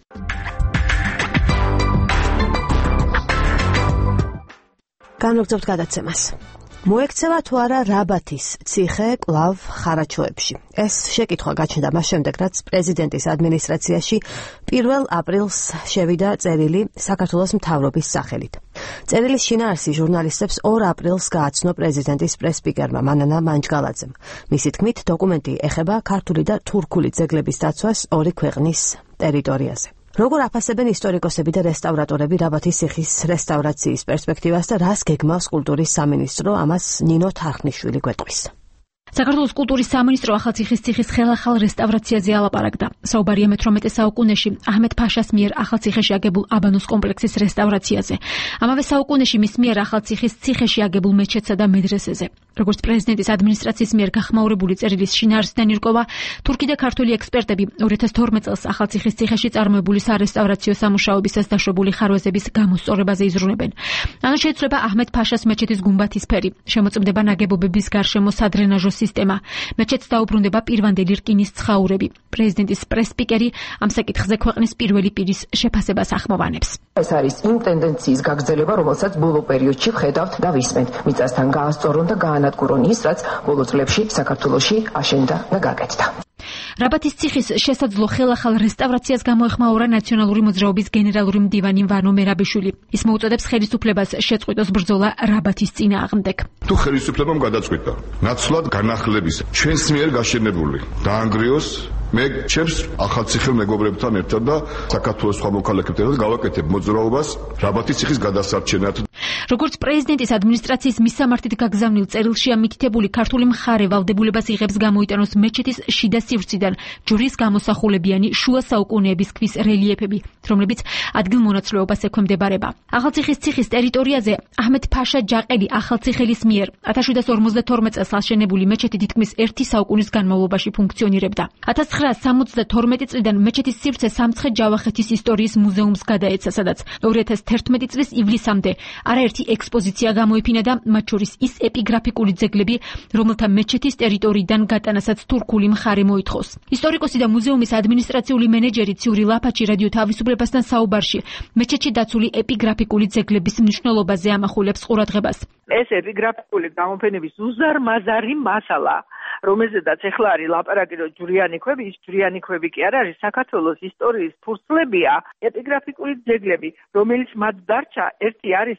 განვაგრძობთ გადაცემას. მოექცევა თუ არა რაბათის ციხე კვლავ ხარაჩოებში. ეს შეკითხვა გაჩნდა მას შემდეგ, რაც პრეზიდენტის ადმინისტრაციაში პირველ აპრილს შევიდა წერილი საქართველოს მთავრობის სახელით. წერილის შინაარსი ჟურნალისტებს ორ აპრილს გააცნო პრეზიდენტის პრესსპიკერმა მანანა მანჯგალაძემ. მისი თქმით, დოკუმენტი ეხება ქართული და თურქული ძეგლების დაცვას ორი ქვეყნის ტერიტორიაზე. როგორ აფასებენ ისტორიკოსები და რესტავრატორები რაბათის ციხის რესტავრაციის პერსპექტივას და რას გეგმავს კულტურის სამინისტრო, ამას ნინო თარხნიშვილი გვეტყვის. საქართველოს კულტურის სამინისტრო ახალციხის ციხის ხელახალ რესტავრაციაზე ალაპარაკდა. საუბარია მეთვრამეტე საუკუნეში აჰმედ ფაშას მიერ ახალციხეში აგებულ აბანოს კომპლექსის რესტავრაციაზე. ამავე საუკუნეში მის მიერ ახალციხის ციხეში აგებულ მეჩეთსა და მედრესეზე. როგორც პრეზიდენტის ადმინისტრაციის მიერ გახმაურებული წერილის შინაარსიდან ირკვევა, თურქი და ქართული ექსპერტები ორი ათას თორმეტ წელს ახალციხის ციხეში წარმოებული სარესტავრაციო სამუშაოებისას დაშვებული ხარვეზების გამოსწორებაზე იზრუნებენ. ანუ შეიცვლება აჰმედ ფაშას მეჩეთის გუმბათის ფერი, შემოწმდება ნაგებობების გარშემო სადრენაჟო სისტემა. მეჩეთს დაუბრუნდება პირვანდელი რკინის ცხაურები. პრეზიდენტის პრესსპიკერი ამ საკითხზე ქვეყნის პირველი პირის შეფასებას ახმოვანებს. ეს არის იმ ტენდენციის გაგრძელება, რომელსაც ბოლო პერიოდში ვხედავთ და ვისმენთ. მიწასთან გაასწორონ და გაანადგურონ ის, რაც ბოლო წლებში საქართველოში აშენდა და გაკეთდა. რაბათის ციხის შესაძლო ხელახალ რესტავრაციას გამოეხმაურა ნაციონალური მოძრაობის გენერალური მდივანი ვანო მერაბიშვილი. ის მოუწოდებს ხელისუფლებას შეწყვიტოს ბრძოლა რაბათის წინააღმდეგ. თუ ხელისუფლებამ გადაწყვიტა ნაცვლად განახლების ჩვენს მიერ გაშენებული დაანგრიოს, მე ჩემს ახალციხელ მეგობრებთან ერთად და საქართველოს სხვა მოქალაქეებთან ერთად გავაკეთებ მოძრაობას რაბათის ციხის გადასარჩენად. როგორც პრეზიდენტის ადმინისტრაციის მისამართით გაგზავნილ წერილში ამითითებული ქართული მხარე ვალდებულებას იღებს გამოიტანოს მეჩეთის შიდა სივრციდან ჯვრის გამოსახულებიანი შუა საუკუნეების ქვის რელიეფები, რომლებიც ადგილმონაცვლეობას ექვემდებარება. ახალციხის ციხის ტერიტორიაზე აჰმედ ფაშა ჯაყელი ახალციხელის მიერ ათას შვიდსათ ორმოცდათორმეტ წელს აშენებული მეჩეთი თითქმის ერთი საუკუნის განმავლობაში ფუნქციონირებდა. ათას ცხრაას სამოცდათორმეტი წლიდან მეჩეთის სივრცე სამცხე-ჯავახეთის ისტორიის მუზეუმს გადაეცა, სადაც ორი ათას თერთმეტი წლის ივლისამდე არაერთი ექსპოზიცია გამოიფინა და მათ შორის ის ეპიგრაფიკული ძეგლები, რომელთა მეჩეთის ტერიტორიიდან გატანასაც თურქული მხარე მოითხოვს. ისტორიკოსი და მუზეუმის ადმინისტრაციული მენეჯერი ციური ლაფაჩი რადიო თავისუფლებასთან საუბარში მეჩეთში დაცული ეპიგრაფიკული ძეგლების მნიშვნელობაზე ამახვილებს ყურადღებას. ეს ეპიგრაფიკული გამოფენების უზარმაზარი მასალა, რომელზედაც ეხლა არის ლაპარაკი, რომ ჯვრიანი ქვები, ის ჯვრიანი ქვები კი არ არის, საქართველოს ისტორიის ფურცლებია ეპიგრაფიკული ძეგლები, რომელიც მათ დარჩა, ერთი არის თექვსმეტ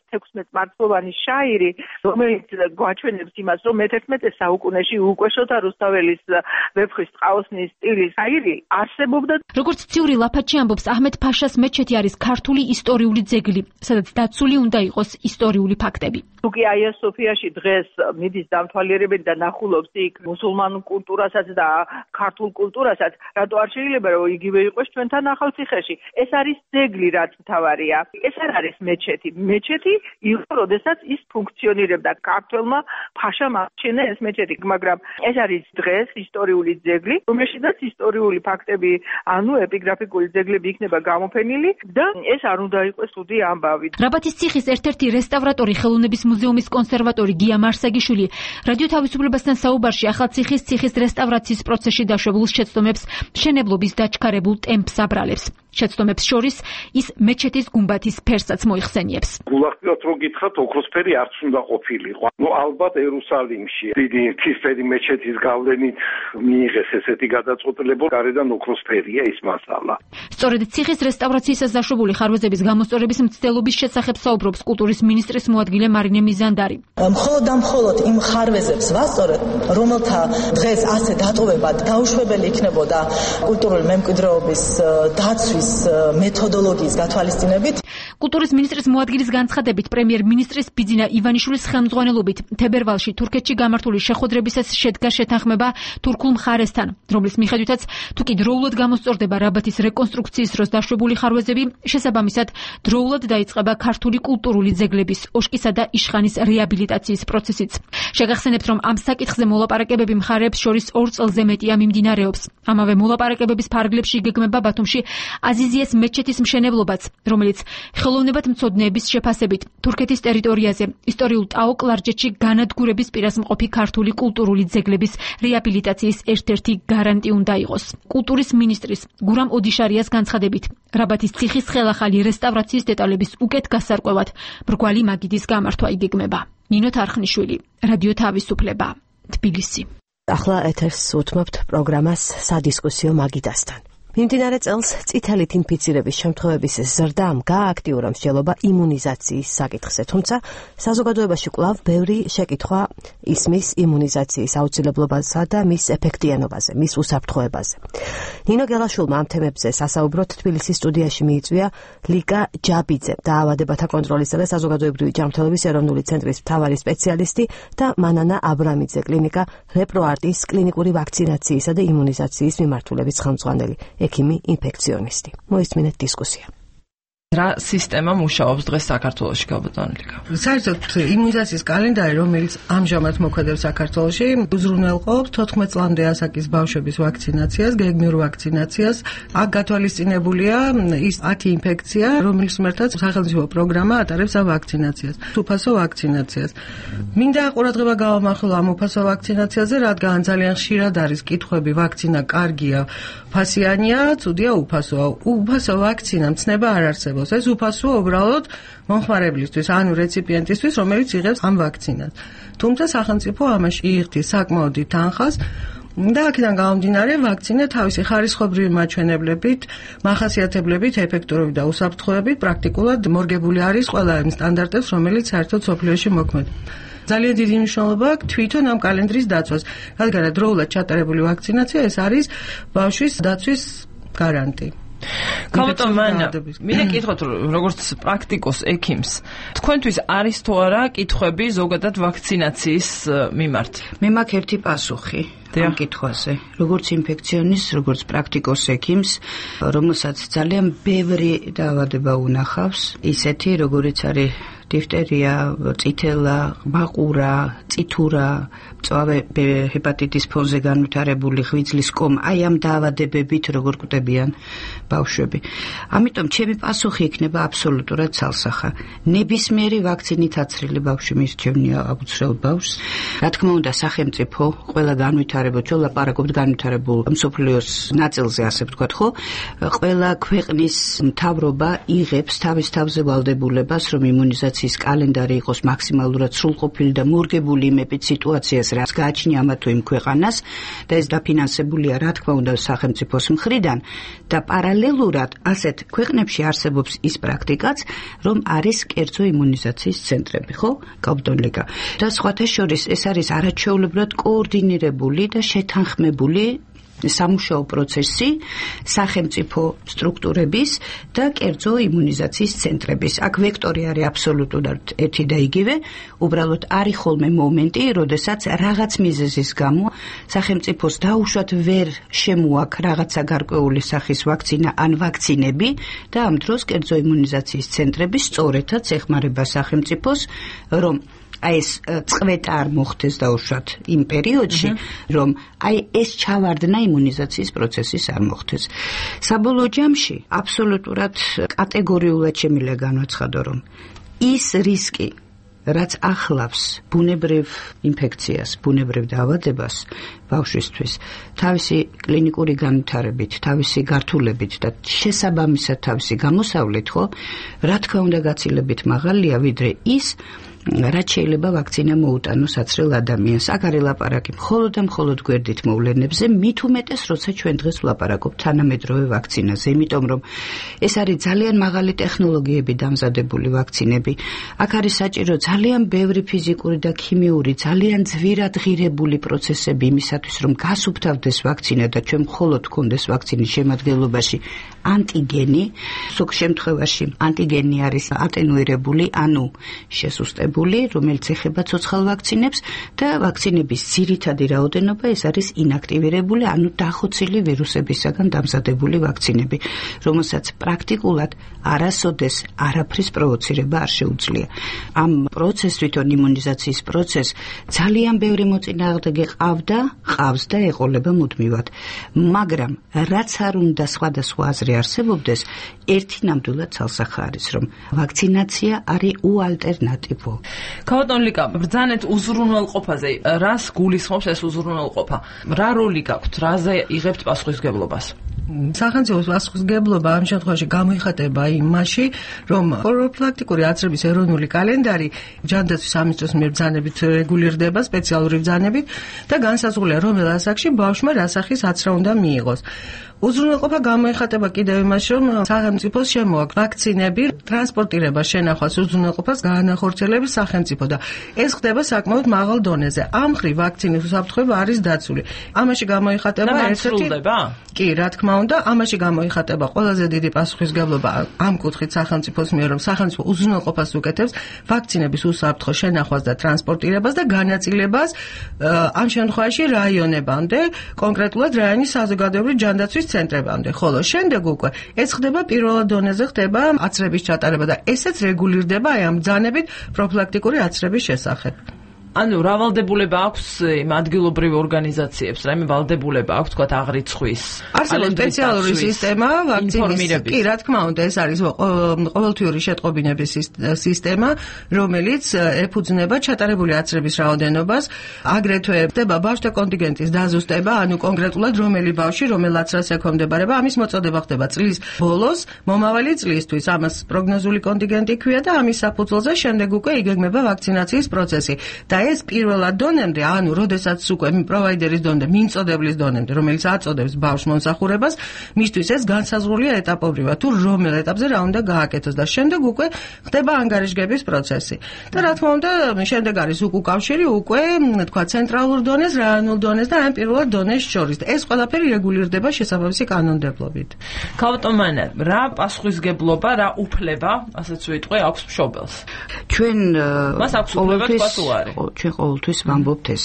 მართლოვანი შაირი, რომელიც გვაჩვენებს იმას, რომ მეთერთმეტე საუკუნეში უკვე შოთა რუსთაველის ვეფხვის ტყაოსნის სტილის შაირი არსებობდა. როგორც ციური ლაფაჩი ამბობს, აჰმედ ფაშას მეჩეთი არის ქართული ისტორიული ძეგლი, სადაც დაცული უნდა იყოს ისტორიული ფაქტები. თუკი აია სოფიაში დღეს მიდის დამთვალიერებელი და ნახულობს იქ მუსულმან კულტურასაც და ქართულ კულტურასაც, რატო არ შეიძლება რომ იგივე იყოს ჩვენთან ახალციხეში? ეს არის ძეგლი, რაც მთავარია. ეს არ არის მეჩეთი. მეჩეთი იყო, როდესაც ის ფუნქციონირებდა. ქართველმა ფაშამ აღჩინა ეს მეჩეთი, მაგრამ ეს არის დღეს ისტორიული ძეგლი, რომელშიც ისტორიული ფაქტები, ანუ ეპიგრაფიკული ძეგლები იქნება გამოფენილი და ეს არ უნდა იყოს სტუდი ამბავი. რაბათის ციხის ერთ-ერთი რესტავრატორი, ხელოვნების მუზეუმის კონსერვატორი გია მარსაგიშვილი რადიო თავისუფლებასთან საუბარში ახალციხის ციხის რესტავრაციის პროცესში დაშვებულ შეცდომებს, მშენებლობის დაჩქარებულ ტემპს აბრალებს. შეცდომებს შორის ის მეჩეთის გუმბათის ფერსაც მოიხსენიებს. გულახდილად რო გითხრათ, ოქროსფერი არც უნდა ყოფილიყო. ნუ ალბათ ერუსალიმში დიდი ქისფერი მეჩეთის გავლენით მიიღეს ესეთი გადაწყვეტილება, გარედან ოქროსფერია ის მასალა. სწორედ ციხის რესტავრაციისას დაშვებული ხარვეზების გამოსწორების მცდელობის შესახებ საუბრობს კულტურის მინისტრის მოადგილე მარინე მიზანდარი. მხოლოდ და მხოლოდ იმ ხარვეზებს ვასწორებ, რომელთა დღეს ასე დატოვებად დაუშვებელი იქნებოდა კულტურული მემკვიდრეობის დაცვის მეთოდოლოგიის გათვალისწინებით. კულტურის მინისტრის მოადგილის განცხადებით, პრემიერ-მინისტრის ბიძინა ივანიშვილის ხელმძღვანელობით თებერვალში თურქეთში გამართული შეხვედრებისას შედგა შეთანხმება თურქულ მხარესთან, რომლის მიხედვითაც თუკი დროულად გამოსწორდება რაბათის რეკონსტრუქციის დროს დაშვებული ხარვეზები, შესაბამისად დროულად დაიწყება ქართული კულტურული ძეგლების, ოშკისა და იშხანის რეაბილიტაციის პროცესიც. შეგახსენებთ, რომ ამ საკითხზე მოლაპარაკებები მხარეებს შორის ორ წელზე მეტია მიმდინარეობს. ამავე მოლაპარაკებების ფარგლებში იგეგმება ბათუმში აზიზიეს მეჩეთის მშენებლობაც, რომელიც ხელოვნებათმცოდნეების შეფასებით თურქეთის ტერიტორიაზე ისტორიულ ტაო-კლარჯეთში განადგურების პირას მყოფი ქართული კულტურული ძეგლების რეაბილიტაციის ერთ-ერთი გარანტი უნდა იყოს. კულტურის მინისტრის გურამ ოდიშარიას განცხადებით, რაბათის ციხის ხელახალი რესტავრაციის დეტალების უკეთ გასარკვევად მრგვალი მაგიდის გამართვა იგეგმება. ნინო თარხნიშვილი, რადიო თავისუფლება, თბილისი. ახლა ეთერს უთმობთ პროგრამას სადისკუსიო მაგიდასთან. მიმდინარე წელს წითელით ინფიცირების შემთხვევების ზრდამ გააქტიურა მსჯელობა იმუნიზაციის საკითხზე, თუმცა საზოგადოებაში კვლავ ბევრი შეკითხვა ისმის იმუნიზაციის აუცილებლობასა და მის ეფექტიანობაზე, მის უსაფრთხოებაზე. ნინო გელაშვილმა ამ თემებზე სასაუბროდ თბილისის სტუდიაში მიიწვია ლიკა ჯაბიძე, დაავადებათა კონტროლისა და საზოგადოებრივი ჯანმრთელობის ეროვნული ცენტრის მთავარი სპეციალისტი და მანანა აბრამიძე, კლინიკა რეპროარტის კლინიკური ვაქცინაციისა და იმუნიზაციის მიმართულების ხელმძღვანელი. ექიმი ინფექციონისტი. მოისმინეთ დისკუსია. რა სისტემა მუშაობს დღეს საქართველოში, გაბატონილი? საერთოდ იმუნიზაციის კალენდარი, რომელიც ამჟამად მოქმედებს საქართველოში, უზრუნველყოფს თოთხმეტ წლამდე ასაკის ბავშვების ვაქცინაციას, გეგმიურ ვაქცინაციას. აქ გათვალისწინებულია ის ათი ინფექცია, რომლის მიმართაც სახელმწიფო პროგრამა ატარებს ამ ვაქცინაციას, უფასო ვაქცინაციას. მინდა ყურადღება გავამახვილო ამ უფასო ვაქცინაციაზე, რადგან ძალიან ხშირად არის კითხვები, ვაქცინა კარგია, ფასიანია, ცუდია უფასოა. უფასო ვაქცინა მცნება არ არსებობს. ეს უფასოა უბრალოდ მომხმარებლისთვის, ანუ რეციპიენტისთვის, რომელიც იღებს ამ ვაქცინას. თუმცა სახელმწიფო ამაში იღწევს საკმაოდ დიდ თანხას და აქედან გამომდინარე ვაქცინა თავისი ხარისხობრივი მაჩვენებლებით, მახასიათებლებით, ეფექტურობით და უსაფრთხოებით პრაქტიკულად მორგებული არის ყველა იმ სტანდარტებს, რომელიც საერთოდ სოფლიოში მოქმედებს. ძალიან დიდი მნიშვნელობა აქვს თვითონ ამ კალენდრის დაცვას, რადგან დროულად ჩატარებული ვაქცინაცია ეს არის ბავშვის დაცვის გარანტი. კაბატონ მანა, მინდა კითხოთ, როგორც პრაქტიკოს ექიმს, თქვენთვის არის თუ არა კითხვები ზოგადად ვაქცინაციის მიმართ? მე მაქვს ერთი პასუხი ამ კითხვაზე. როგორც ინფექციონისტს, როგორც პრაქტიკოს ექიმს, რომელსაც ძალიან ბევრი დაავადება უნახავს, ისეთი როგორიც არის დიფტერია, წითელა, მაყურა, წითურა, მწვავე ჰეპატიტის ფონზე განვითარებული ღვიძლის კომ, აი ამ დაავადებებით როგორ კვდებიან ბავშვები. ამიტომ ჩემი პასუხი იქნება აბსოლუტურად ცალსახა. ნებისმიერი ვაქცინით აცრილი ბავშვი მისჩევნია აუცილებლად ბავშვს. რა თქმა უნდა, სახელმწიფო ყველა განვითარებულ, ჩვენ ლაპარაკობთ განვითარებულ მსოფლიოს ნაწილზე, ასე ვთქვათ, ხო? ყველა ქვეყნის მთავრობა იღებს თავის თავზე ვალდებულებას, რომ იმუნიზაცია ვაქცინაციის კალენდარი იყოს მაქსიმალურად სრულყოფილი და მორგებული იმებით სიტუაციას, რაც გააჩნია ამა თუ იმ ქვეყანას და ეს დაფინანსებულია რა თქმა უნდა სახელმწიფოს მხრიდან და პარალელურად ასეთ ქვეყნებში არსებობს ის პრაქტიკაც, რომ არის კერძო იმუნიზაციის ცენტრები, ხო? კაპიტონლიკა. და სხვათა შორის ეს არის არაჩვეულებრივად კოორდინირებული და შეთანხმებული სამუშაო პროცესი სახელმწიფო სტრუქტურების და კერძო იმუნიზაციის ცენტრების. აქ ვექტორი არის აბსოლუტურად ერთი და იგივე, უბრალოდ არის ხოლმე მომენტი, როდესაც რაღაც მიზეზის გამო სახელმწიფოს დაუშვათ ვერ შემოაქვს რაღაცა გარკვეული სახის ვაქცინა ან ვაქცინები და ამ დროს კერძო იმუნიზაციის ცენტრები სწორედაც ეხმარება სახელმწიფოს, რომ აი ეს წვეტა არ მოხდეს დაუშვათ იმ პერიოდში, რომ აი ეს ჩავარდნა იმუნიზაციის პროცესის არ მოხდეს. საბოლოო ჯამში აბსოლუტურად კატეგორიულად შემიძლია განვაცხადო, რომ ის რისკი, რაც ახლავს ბუნებრივ ინფექციას, ბუნებრივ დაავადებას ბავშვისთვის, თავისი კლინიკური განვითარებით, თავისი გართულებით და შესაბამისად თავისი გამოსავლით, ხო, რა თქმა უნდა გაცილებით მაღალია, ვიდრე ის რაც შეიძლება ვაქცინა მოუტანოს საცრელ ადამიანს. აქ არის ლაპარაკი მხოლოდ და მხოლოდ გვერდით მოვლენებზე, მით უმეტეს, როცა ჩვენ დღეს ვლაპარაკობთ თანამედროვე ვაქცინაზე, იმიტომ რომ ეს არის ძალიან მაღალი ტექნოლოგიები დამზადებული ვაქცინები. აქ არის საჭირო ძალიან ბევრი ფიზიკური და ქიმიური, ძალიან ძვირად ღირებული პროცესები იმისათვის, რომ გასუფთავდეს ვაქცინა და ჩვენ მხოლოდ გქონდეს ვაქცინის შემადგენლობაში ანტიგენი. ზოგ შემთხვევაში ანტიგენი არის ატენუირებული, ანუ შესუსტებული, რომელიც ეხება ცოცხალ ვაქცინებს და ვაქცინების ძირითადი რაოდენობა ეს არის ინაქტივირებული, ანუ დახოცილი ვირუსებისაგან დამზადებული ვაქცინები, რომელსაც პრაქტიკულად არასოდეს არაფრის პროვოცირება არ შეუძლია. ამ პროცესს, თვითონ იმუნიზაციის პროცესს ძალიან ბევრი მოწინააღმდეგე ყავდა, ყავს და ეყოლება მუდმივად. მაგრამ რაც არ უნდა სხვადასხვა აზრი არსებობდეს, ერთი ნამდვილად ცალსახა არის, რომ ვაქცინაცია არის უალტერნატივო. ქავატონლიკა, ბრძანეთ უზრუნველყოფაზე, რას გულისხმობს ეს უზრუნველყოფა? რა როლი გაქვთ, რაზე იღებთ პასუხისმგებლობას? სახელმწიფოს პასუხისმგებლობა ამ შემთხვევაში გამოიხატება იმაში, რომ პროფილაქტიკური აცრების ეროვნული კალენდარი ჯანდაცვის სამინისტროს მიერ ბრძანებით რეგულირდება სპეციალური ბრძანებით და განსაზღვრულია რომელ ასაკში ბავშვმა რა სახის აცრა უნდა მიიღოს. უზრუნველყოფა გამოიხატება კიდევ იმაში, რომ სახელმწიფოს შემოაქვს ვაქცინები ტრანსპორტირება შენახვას უზრუნველყოფას განახორციელებს სახელმწიფო და ეს ხდება საკმაოდ მაღალ დონეზე. ამ მხრივ ვაქცინის უსაფრთხოება არის დაცული. ამაში გამოიხატება ერთ-ერთი კი, რა თქმა უნდა, ამაში გამოიხატება ყველაზე დიდი პასუხისმგებლობა ამ კუთხით სახელმწიფოს მიერ, რომ სახელმწიფო უზრუნველყოფას უკეთებს ვაქცინების უსაფრთხო შენახვას და ტრანსპორტირებას და განაწილებას ამ შემთხვევაში რაიონებამდე, კონკრეტულად რაიონის საზოგადოებრივი ჯანდაცვის ცენტრებამდე, ხოლო შემდეგ უკვე ეს ხდება პირველად დონეზე ხდება აცრების ჩატარება და ესეც რეგულირდება აი ამ ბრძანებით პროფილაქტიკური აცრების შესახებ. ანუ რა ვალდებულება აქვს იმ ადგილობრივ ორგანიზაციებს, რა იმ ვალდებულება აქვს თქვა აღრიცხვის? არსებობს სპეციალური სისტემა ვაქცინის. კი, რა თქმა უნდა, ეს არის ყოველთვიური შეტყობინების სისტემა, რომელიც ეფუძნება ჩატარებული აცრების რაოდენობას, აგრეთვე ხდება ბავშვთა კონტინგენტის დაზუსტება, ანუ კონკრეტულად რომელი ბავშვი რომელ აცრას ექვემდებარება, ამის მოწოდება ხდება წლის ბოლოს, მომავალი წლისთვის. ამას პროგნოზული კონტინგენტი ქვია და ამის საფუძველზე შემდეგ უკვე იგეგმება ვაქცინაციის პროცესი. და ეს პირველად დონემდე, ანუ როდესაც უკვე პროვაიდერის დონემდე, მიმწოდებლის დონემდე, რომელიც აწოდებს ბავშვს მომსახურებას, მისთვის ეს განსაზღვრულია ეტაპობრივად, თუ რომელ ეტაპზე რა უნდა გააკეთოს და შემდეგ უკვე ხდება ანგარიშგების პროცესი. და რა თქმა უნდა, შემდეგ არის უკავშირი უკვე, თქვა, ცენტრალურ დონეს, რაიონულ დონეს და ამ პირველად დონეს შორის. ეს ყველაფერი რეგულირდება შესაბამისი კანონმდებლობით. ქავატონმანა, რა პასუხისმგებლობა, რა უფლება, ასეც ვიტყვი, აქვს მშობელს? ჩვენ მას აქვს უფლება თქვა თუ არის? ჩვენ ყოველთვის ვამბობთ ეს,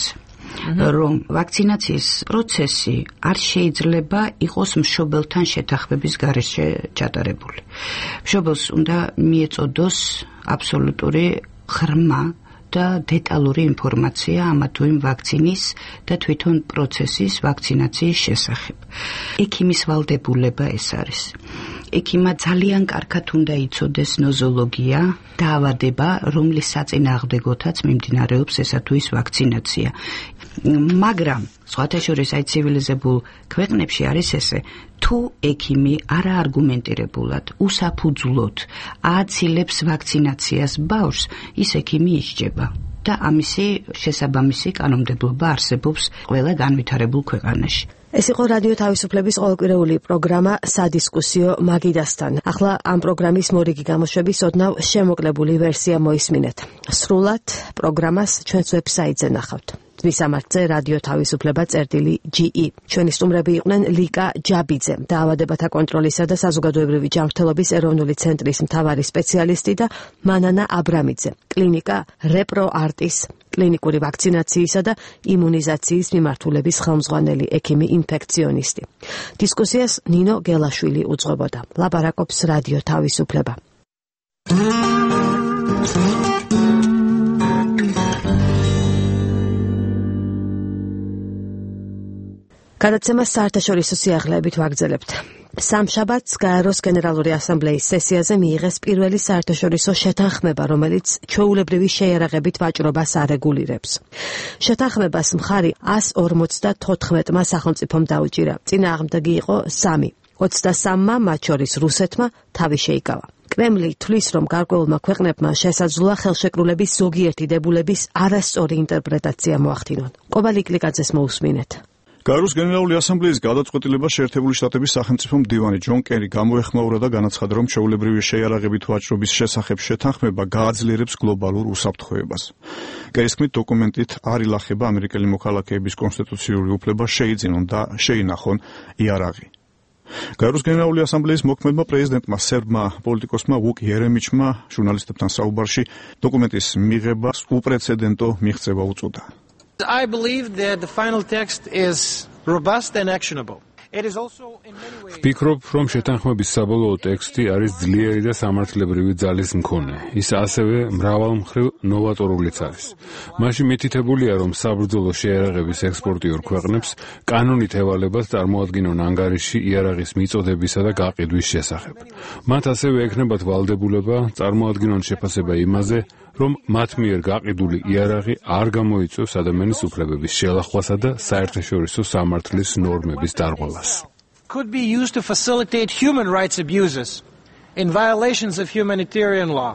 რომ ვაქცინაციის პროცესი არ შეიძლება იყოს მშობელთან შეთანხმების გარეშე ჩატარებული. მშობელს უნდა მიეწოდოს აბსოლუტური ღრმა და დეტალური ინფორმაცია ამა თუ იმ ვაქცინის და თვითონ პროცესის ვაქცინაციის შესახებ. ექიმის ვალდებულება ეს არის. ექიმა ძალიან კარგად უნდა იცოდეს ნოზოლოგია, დაავადება, რომლის საწინააღმდეგოთაც მიმდინარეობს ესა თუ ის ვაქცინაცია. მაგრამ სხვათა შორის აი ცივილიზებულ ქვეყნებში არის ესე, თუ ექიმი არაარგუმენტირებულად, უსაფუძვლოდ ააცილებს ვაქცინაციას ბავშვს, ის ექიმი ისჯება. და ამისი შესაბამისი კანონმდებლობა არსებობს ყველა განვითარებულ ქვეყანაში. ეს იყო რადიო თავისუფლების ყოველკვირეული პროგრამა სადისკუსიო მაგიდასთან. ახლა ამ პროგრამის მორიგი გამოშვების ოდნავ შემოკლებული ვერსია მოისმინეთ. სრულად პროგრამას ჩვენს ვებსაიტზე ნახავთ. მისამართზე რადიო თავისუფლება წერტილი ჯი ი. ჩვენი სტუმრები იყვნენ ლიკა ჯაბიძე, დაავადებათა კონტროლისა და საზოგადოებრივი ჯანმრთელობის ეროვნული ცენტრის მთავარი სპეციალისტი და მანანა აბრამიძე, კლინიკა რეპროარტის კლინიკური ვაქცინაციისა და იმუნიზაციის მიმართულების ხელმძღვანელი ექიმი ინფექციონისტი. დისკუსიას ნინო გელაშვილი უძღვებოდა. ლაპარაკობს რადიო თავისუფლება. გადაცემას საერთაშორისო სიახლეებით ვაგრძელებთ. სამშაბათს გაეროს გენერალური ასამბლეის სესიაზე მიიღეს პირველი საერთაშორისო შეთანხმება, რომელიც ჩვეულებრივი შეიარაღებით ვაჭრობას არეგულირებს. შეთანხმებას მხარი εκατს ორმოცდათოთხმეტმა სახელმწიფომ დაუჭირა. წინააღმდეგი იყო სამი. ოცდასამმა, მათ შორის რუსეთმა, თავი შეიკავა. კრემლი თვლის, რომ გარკვეულმა ქვეყნებმა შესაძლოა ხელშეკრულების ზოგიერთი დებულების არასწორი ინტერპრეტაცია მოახდინონ. კობალი კლიკაძეს მოусმინეთ. გაეროს გენერალური ასამბლეის გადაწყვეტილება შეერთებული შტატების სახელმწიფო მდივანი ჯონ კერი გამოეხმაურა და განაცხადა, რომ ჩვეულებრივი შეიარაღებით ვაჭრობის შესახებ შეთანხმება გააძლიერებს გლობალურ უსაფრთხოებას. კერის თქმით, დოკუმენტით არ ილახება ამერიკელი მოქალაქეების კონსტიტუციური უფლება შეიძინონ და შეინახონ იარაღი. გაეროს გენერალური ასამბლეის მოქმედმა პრეზიდენტმა სერბმა პოლიტიკოსმა ვუკ იერემიჩმა ჟურნალისტებთან საუბარში დოკუმენტის მიღებას უპრეცედენტო მიღწევა უწოდა. I believe that the final text is robust and actionable. It is also in many ways ვფიქრობ, რომ შეთანხმების საბოლოო ტექსტი არის ძლიერი და სამართლებრივი ძალის მქონე. ის ასევე მრავალმხრივ ნოვატორულიც არის. მაშინ მითითებულია, რომ საბრძოლო შეიარაღების ექსპორტიორ ქვეყნებს კანონით ევალებას წარმოადგინონ ანგარიში იარაღის მიწოდებისა და გაყიდვის შესახებ. მათ ასევე ექნებათ ვალდებულება წარმოადგინონ შეფასება იმაზე, რომ მათ მიერ გაყიდული იარაღი არ გამოიწვევს ადამიანის უფლებების შელახვასა და საერთაშორისო სამართლის ნორმების დარღვევას. could be used to facilitate human rights abuses in violations of humanitarian law.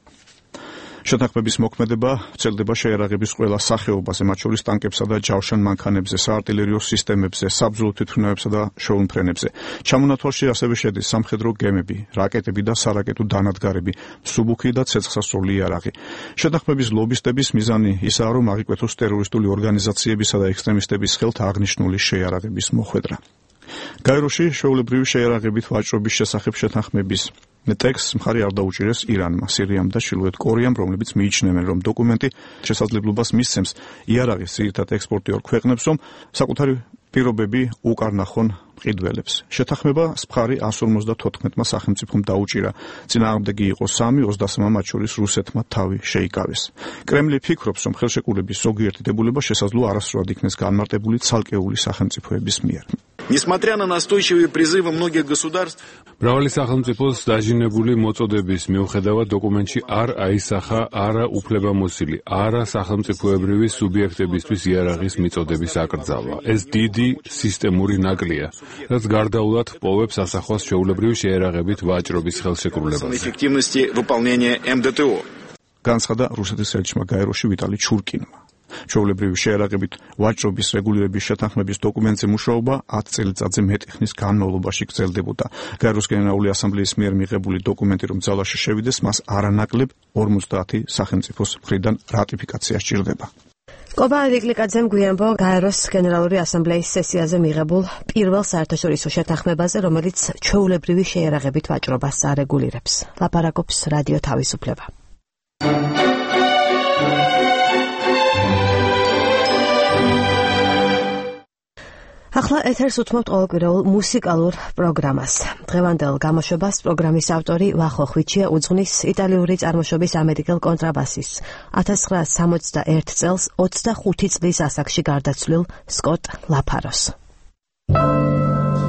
შეთანხმების მოქმედება ვრცელდება შეიარაღების ყველა სახეობაზე, მათ შორის ტანკებსა და ჯავშან მანქანებზე, საარტილერიო სისტემებზე, საბრძოლო თვითმფრინავებსა და შეუმფრენებზე. ჩამონათვალში ასევე შედის სამხედრო გემები, რაკეტები და სარაკეტო დანადგარები, მსუბუქი და ცეცხლსასროლი იარაღი. შეთანხმების ლობისტების მიზანი ისაა, რომ აღიკვეთოს ტერორისტული ორგანიზაციებისა და ექსტრემისტების ხელთ აღნიშნული შეიარაღების მოხვედრა. გაეროში ჩვეულებრივი შეიარაღებით ვაჭრობის შესახებ შეთანხმების ტექსტს მხარი არ დაუჭირეს ირანმა, სირიამ და ჩრდილოეთ კორეამ, რომლებიც მიიჩნევენ, რომ დოკუმენტი შესაძლებლობას მისცემს იარაღის ძირითად ექსპორტიორ ქვეყნებს, რომ საკუთარი პირობები უკარნახონ მყიდველებს. შეთანხმებას მხარი εκατს ორმოცდათოთხმეტმა სახელმწიფომ დაუჭირა. წინააღმდეგი იყო სამი, ოცდასამმა, მათ შორის რუსეთმა თავი შეიკავეს. კრემლი ფიქრობს, რომ ხელშეკრულების ზოგიერთი დებულება შესაძლოა არასრულად იქნეს განმარტებული ცალკეული სახელმწიფოების მიერ. Несмотря на настойчивые призывы многих государств, მრავალი სახელმწიფოს დაჟინებული მოწოდების მიუხედავად დოკუმენტში არ აისახა არა უფლებამოსილი, არა სახელმწიფოებრივი სუბიექტებისთვის იარაღის მიწოდების აკრძალვა. ეს დიდი სისტემური ნაკლია, რაც გარდაულად პოვებს ასახვას ჩვეულებრივი შეიარაღებით ვაჭრობის ხელშეკრულებაზე. эффективности выполнения эм дэ тэ о. განცხადა რუსეთის ელჩმა გაეროში ვიტალი ჩურკინმა. ჩვეულებრივი შეიარაღებით ვაჭრობის რეგულირების შეთანხმების დოკუმენტზე მუშაობა ათი წელიწადზე მეტი ხნის განმავლობაში გრძელდებოდა. გაეროს გენერალური ასამბლეის მიერ მიღებული დოკუმენტი რომ ძალაში შევიდეს, მას არანაკლებ ორმოცდაათი სახელმწიფოს მხრიდან რატიფიკაცია სჭირდება. კობალი კლიკაძემ გვიანბო გაეროს გენერალური ასამბლეის სესიაზე მიღებულ პირველ საერთაშორისო შეთანხმებაზე, რომელიც ჩვეულებრივი შეიარაღებით ვაჭრობას არეგულირებს. ლაპარაკობს რადიო თავისუფლება. ახლა ეთერს უთმობთ ყოველკვირეულ მუსიკალურ პროგრამას. დღევანდელ გამოშვებას პროგრამის ავტორი ვახო ხვიჩია უძღვნის იტალიური წარმოშობის ამერიკელ კონტრაბასის ათას ცხრაასი სამოცდაერთი წელს ოცდახუთი წლის ასაკში გარდაცვლილ სკოტ ლაფაროს.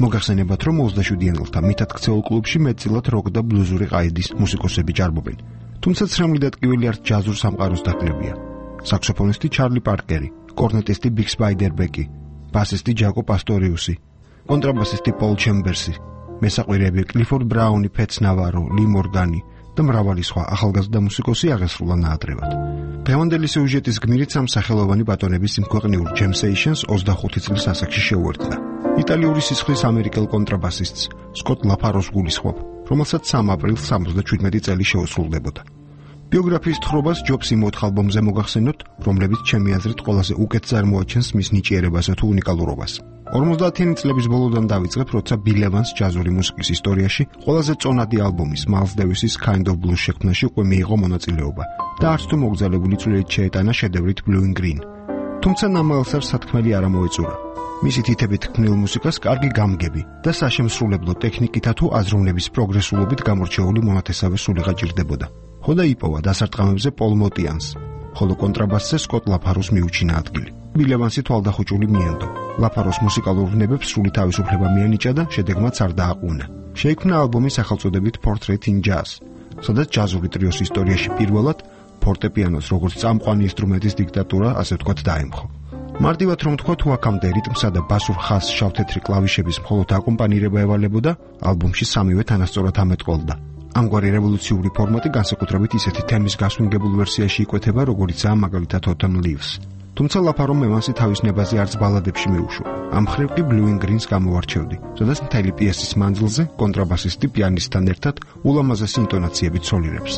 მოგახსენებათ, რომ ოცდაშვიდიანელთა მითად ქცეულ კლუბში მეტწილად როკ და ბლუზური ყაიდის მუსიკოსები ჭარბობენ. თუმცა ცხრამლი დატკივილი არც ჯაზურ სამყაროს დაკლებია. საქსოფონისტი ჩარლი პარკერი, კორნეტისტი ბიგ სპაიდერბეკი, ბასისტი ჯაკო პასტორიუსი, კონტრაბასისტი პოლ ჩემბერსი, მესაყვირეები კლიფორდ ბრაუნი, ფეტს ნავარო, ლი მორგანი და მრავალი სხვა ახალგაზრდა მუსიკოსი აღესრულა ნაადრევად. დღევანდელი სიუჟეტის გმირით სამსახელოვანი ბატონების იმქვეყნიურ ჯემ სეიშენს ოცდახუთი წლის ასაკში შეუერთდა. იტალიური სისხლის ამერიკელ კონტრაბასისტს სკოტ ლაფაროს გულისხმობ, რომელსაც სამი აპრილს სამოცდაშვიდმეტი წელი შეუსრულდებოდა. ბიოგრაფიის თხრობას ჯობს იმ ოთხ ალბომზე მოგახსენოთ, რომლებიც ჩემი აზრით ყველაზე უკეთ წარმოაჩენს მის ნიჭიერებასა თუ უნიკალურობას. ორმოცდაათიანი წლების ბოლოდან დავიწყებ, როცა ბილ ევანს ჯაზური მუსიკის ისტორიაში ყველაზე წონადი ალბომის მაილს დევისის Kind of Blues შექმნაში უკვე მიიღო მონაწილეობა და არც თუ მოგზალებული წვლილით შეეტანა შედევრით Blue in Green. თუმცა ნამაილსებს სათქმელი არ ამოეწურა. მისი თითებით თქმნილ მუსიკას კარგი გამგები და საშემსრულებლო ტექნიკითა თუ აზროვნების პროგრესულობით გამორჩეული მონათესავე სულიღა ჭირდებოდა. ხოდა იპოვა დასარტყამებზე პოლ მოტიანს, ხოლო კონტრაბასზე სკოტ ლაფაროს მიუჩინა ადგილი. ბილ ევანსი თვალდახუჭული მიენდო. ლაფაროს მუსიკალურ ვნებებს სრული თავისუფლება მიანიჭა და შედეგმაც არ დააყუნა. შეიქმნა ალბომი სახელწოდებით Portrait in Jazz, სადაც ჯაზური ტრიოს ისტორიაში პირველად ფორტეპიანოს როგორც წამყვანი ინსტრუმენტის დიქტატურა, ასე ვთქვათ, დაემხო. მარტივად რომ თქვა, თუ აქამდე რიტმსა და ბასურ ხაზს შავთეთრი კლავიშების მხოლოდ აკომპანირება ევალებოდა, ალბომში სამივე თანასწორად ამეტყოლდა. ამგვარი რევოლუციური ფორმატი განსაკუთრებით ისეთი თემის გასვინგებულ ვერსიაში იკვეთება, როგორიცაა მაგალითად Autumn Leaves. თუმცა ლაფარომ ევანსი თავის ნებაზე არც ბალადებში მიუშვა. ამ მხრივ კი Blue in Green-ს გამოვარჩევდი, სადაც მთელი პიესის მანძილზე კონტრაბასისტი პიანისტთან ერთად ულამაზესი ინტონაციებით სოლირებს.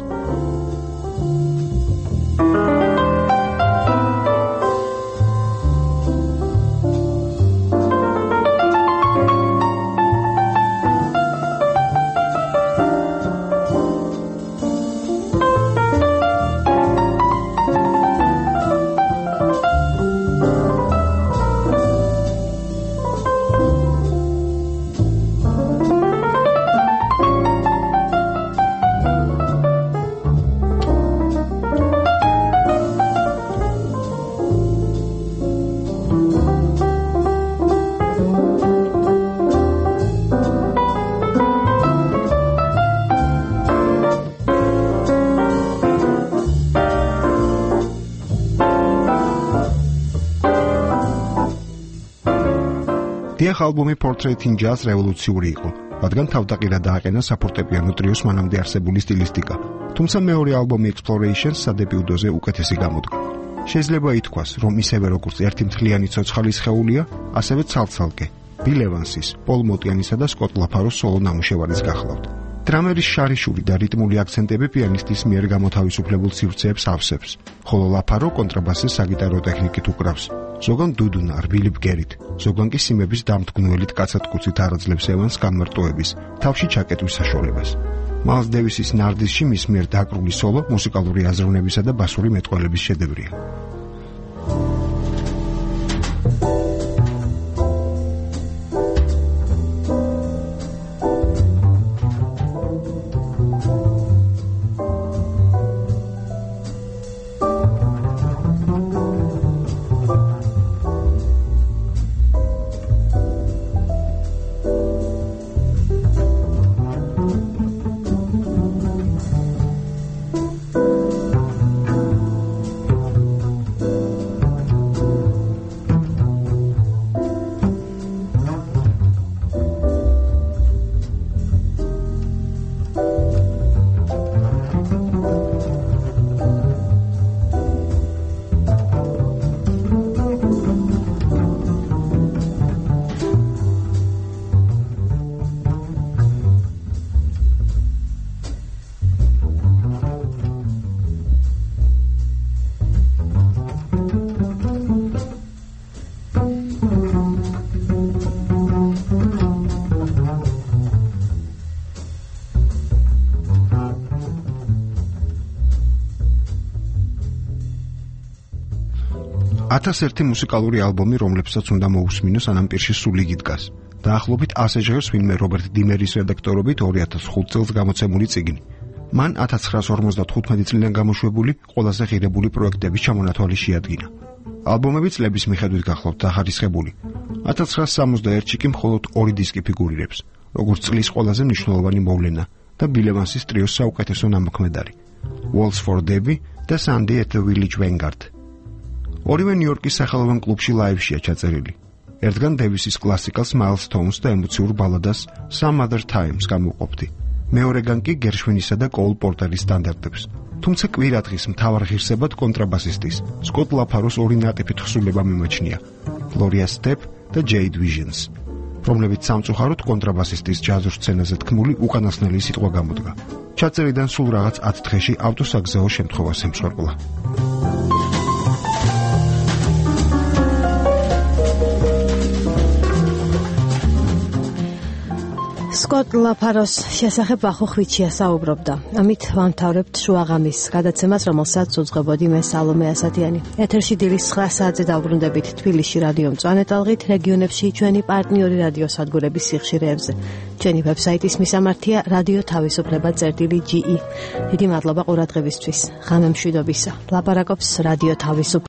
დიახ, ალბომი Portrait in Jazz რევოლუციური იყო, რადგან თავდაყირა დააყენა საფორტეპიანო ტრიოს მანამდე არსებული სტილისტიკა. თუმცა მეორე ალბომი Explorations სადებიუტოზე უკეთესი გამოდგა. შეიძლება ითქვას, რომ ისევე როგორც ერთი მთლიანი ცოცხალი სხეულია, ასევე ცალ-ცალკე ბილ ევანსის, პოლ მოტიანისა და სკოტ ლაფაროს სოლო ნამუშევარის გახლავთ. დრამერის შარიშური და რიტმული აქცენტები პიანისტის მიერ გამოთავისუფლებულ სივრცეებს ავსებს, ხოლო ლაფარო კონტრაბასის საგიტარო ტექნიკით უკრავს. ზოგან დუდუნა, რბილი ბგერით, ზოგან კი სიმების დამთგნველით კაცათკუცით არაძლევს ევანს განმარტოების, თავში ჩაკეტვის საშუალებას. მაილს დევისის ნარდისში მის მიერ დაკრული სოლო მუსიკალური აზროვნებისა და ბასური მეტყველების შედევრია. ათას ერთი მუსიკალური ალბომი, რომლებსაც უნდა მოусმინოს ანამ პირში სულიგი დგას. დაახლოებით ასე ჟღერს ვინმე რობერტ დიმერის რედაქტორობით ორი ათას ხუთი წელს გამოცემული წიგნი. მან ათას ცხრაას ორმოცდათხუთმეტი წლიდან გამოშვებული ყველაზე ღირებული პროექტების ჩამონათვალი შეადგინა. ალბომები წლების მიხედვით გახლავთ დახარისხებული. ათას ცხრაასი სამოცდაერთში კი მხოლოდ ორი დისკი ფიგურირებს, როგორც წლის ყველაზე მნიშვნელოვანი მოვლენა და Bill Evans-ის ტრიოს საუკეთესო ნამოქმედარი. Waltz for Debbie და Sunday at the Village Vanguard. ორივე ნიუ-იორკის სახელოვან კლუბში ლაივშია ჩაწერილი. ერთგან დევისის კლასიკალს Milestones და ემოციურ ბალადას Some Other Times გამოვყოფდი. მეორეგან კი გერშვინისა და კოულ პორტერის სტანდარტებს. თუმცა კვირადღის მთავარ ღირსებად კონტრაბასისტის სკოტ ლაფაროს ორი ნატიფი თხზულება მიმაჩნია. Gloria Step და Jade Visions, რომლებიც სამწუხაროდ კონტრაბასისტის ჯაზურ სცენაზე თქმული უკანასკნელი სიტყვა გამოდგა. ჩაწერიდან სულ რაღაც ათ დღეში ავტოსაგზაო შემთხვევას ემსხვერპლა. სკოტ ლაფაროს შესახებ ახოხვიჩია საუბრობდა. ამით ვამთავრებთ შუაღამის გადაცემას, რომელსაც უძღვებოდი მე სალომე ასათიანი. ეთერში დილის ცხრა საათზე დავბრუნდებით თბილისში რადიო მწვანე ტალღით, რეგიონებში ჩვენი პარტნიორი რადიოსადგურების სიხშირეებზე. ჩვენი ვებსაიტის მისამართია რადიო თავისუფლება წერტილი ჯი ი. დიდი მადლობა ყურადღებისთვის. ღამე მშვიდობისა. ლაპარაკობს რადიო თავისუფლება.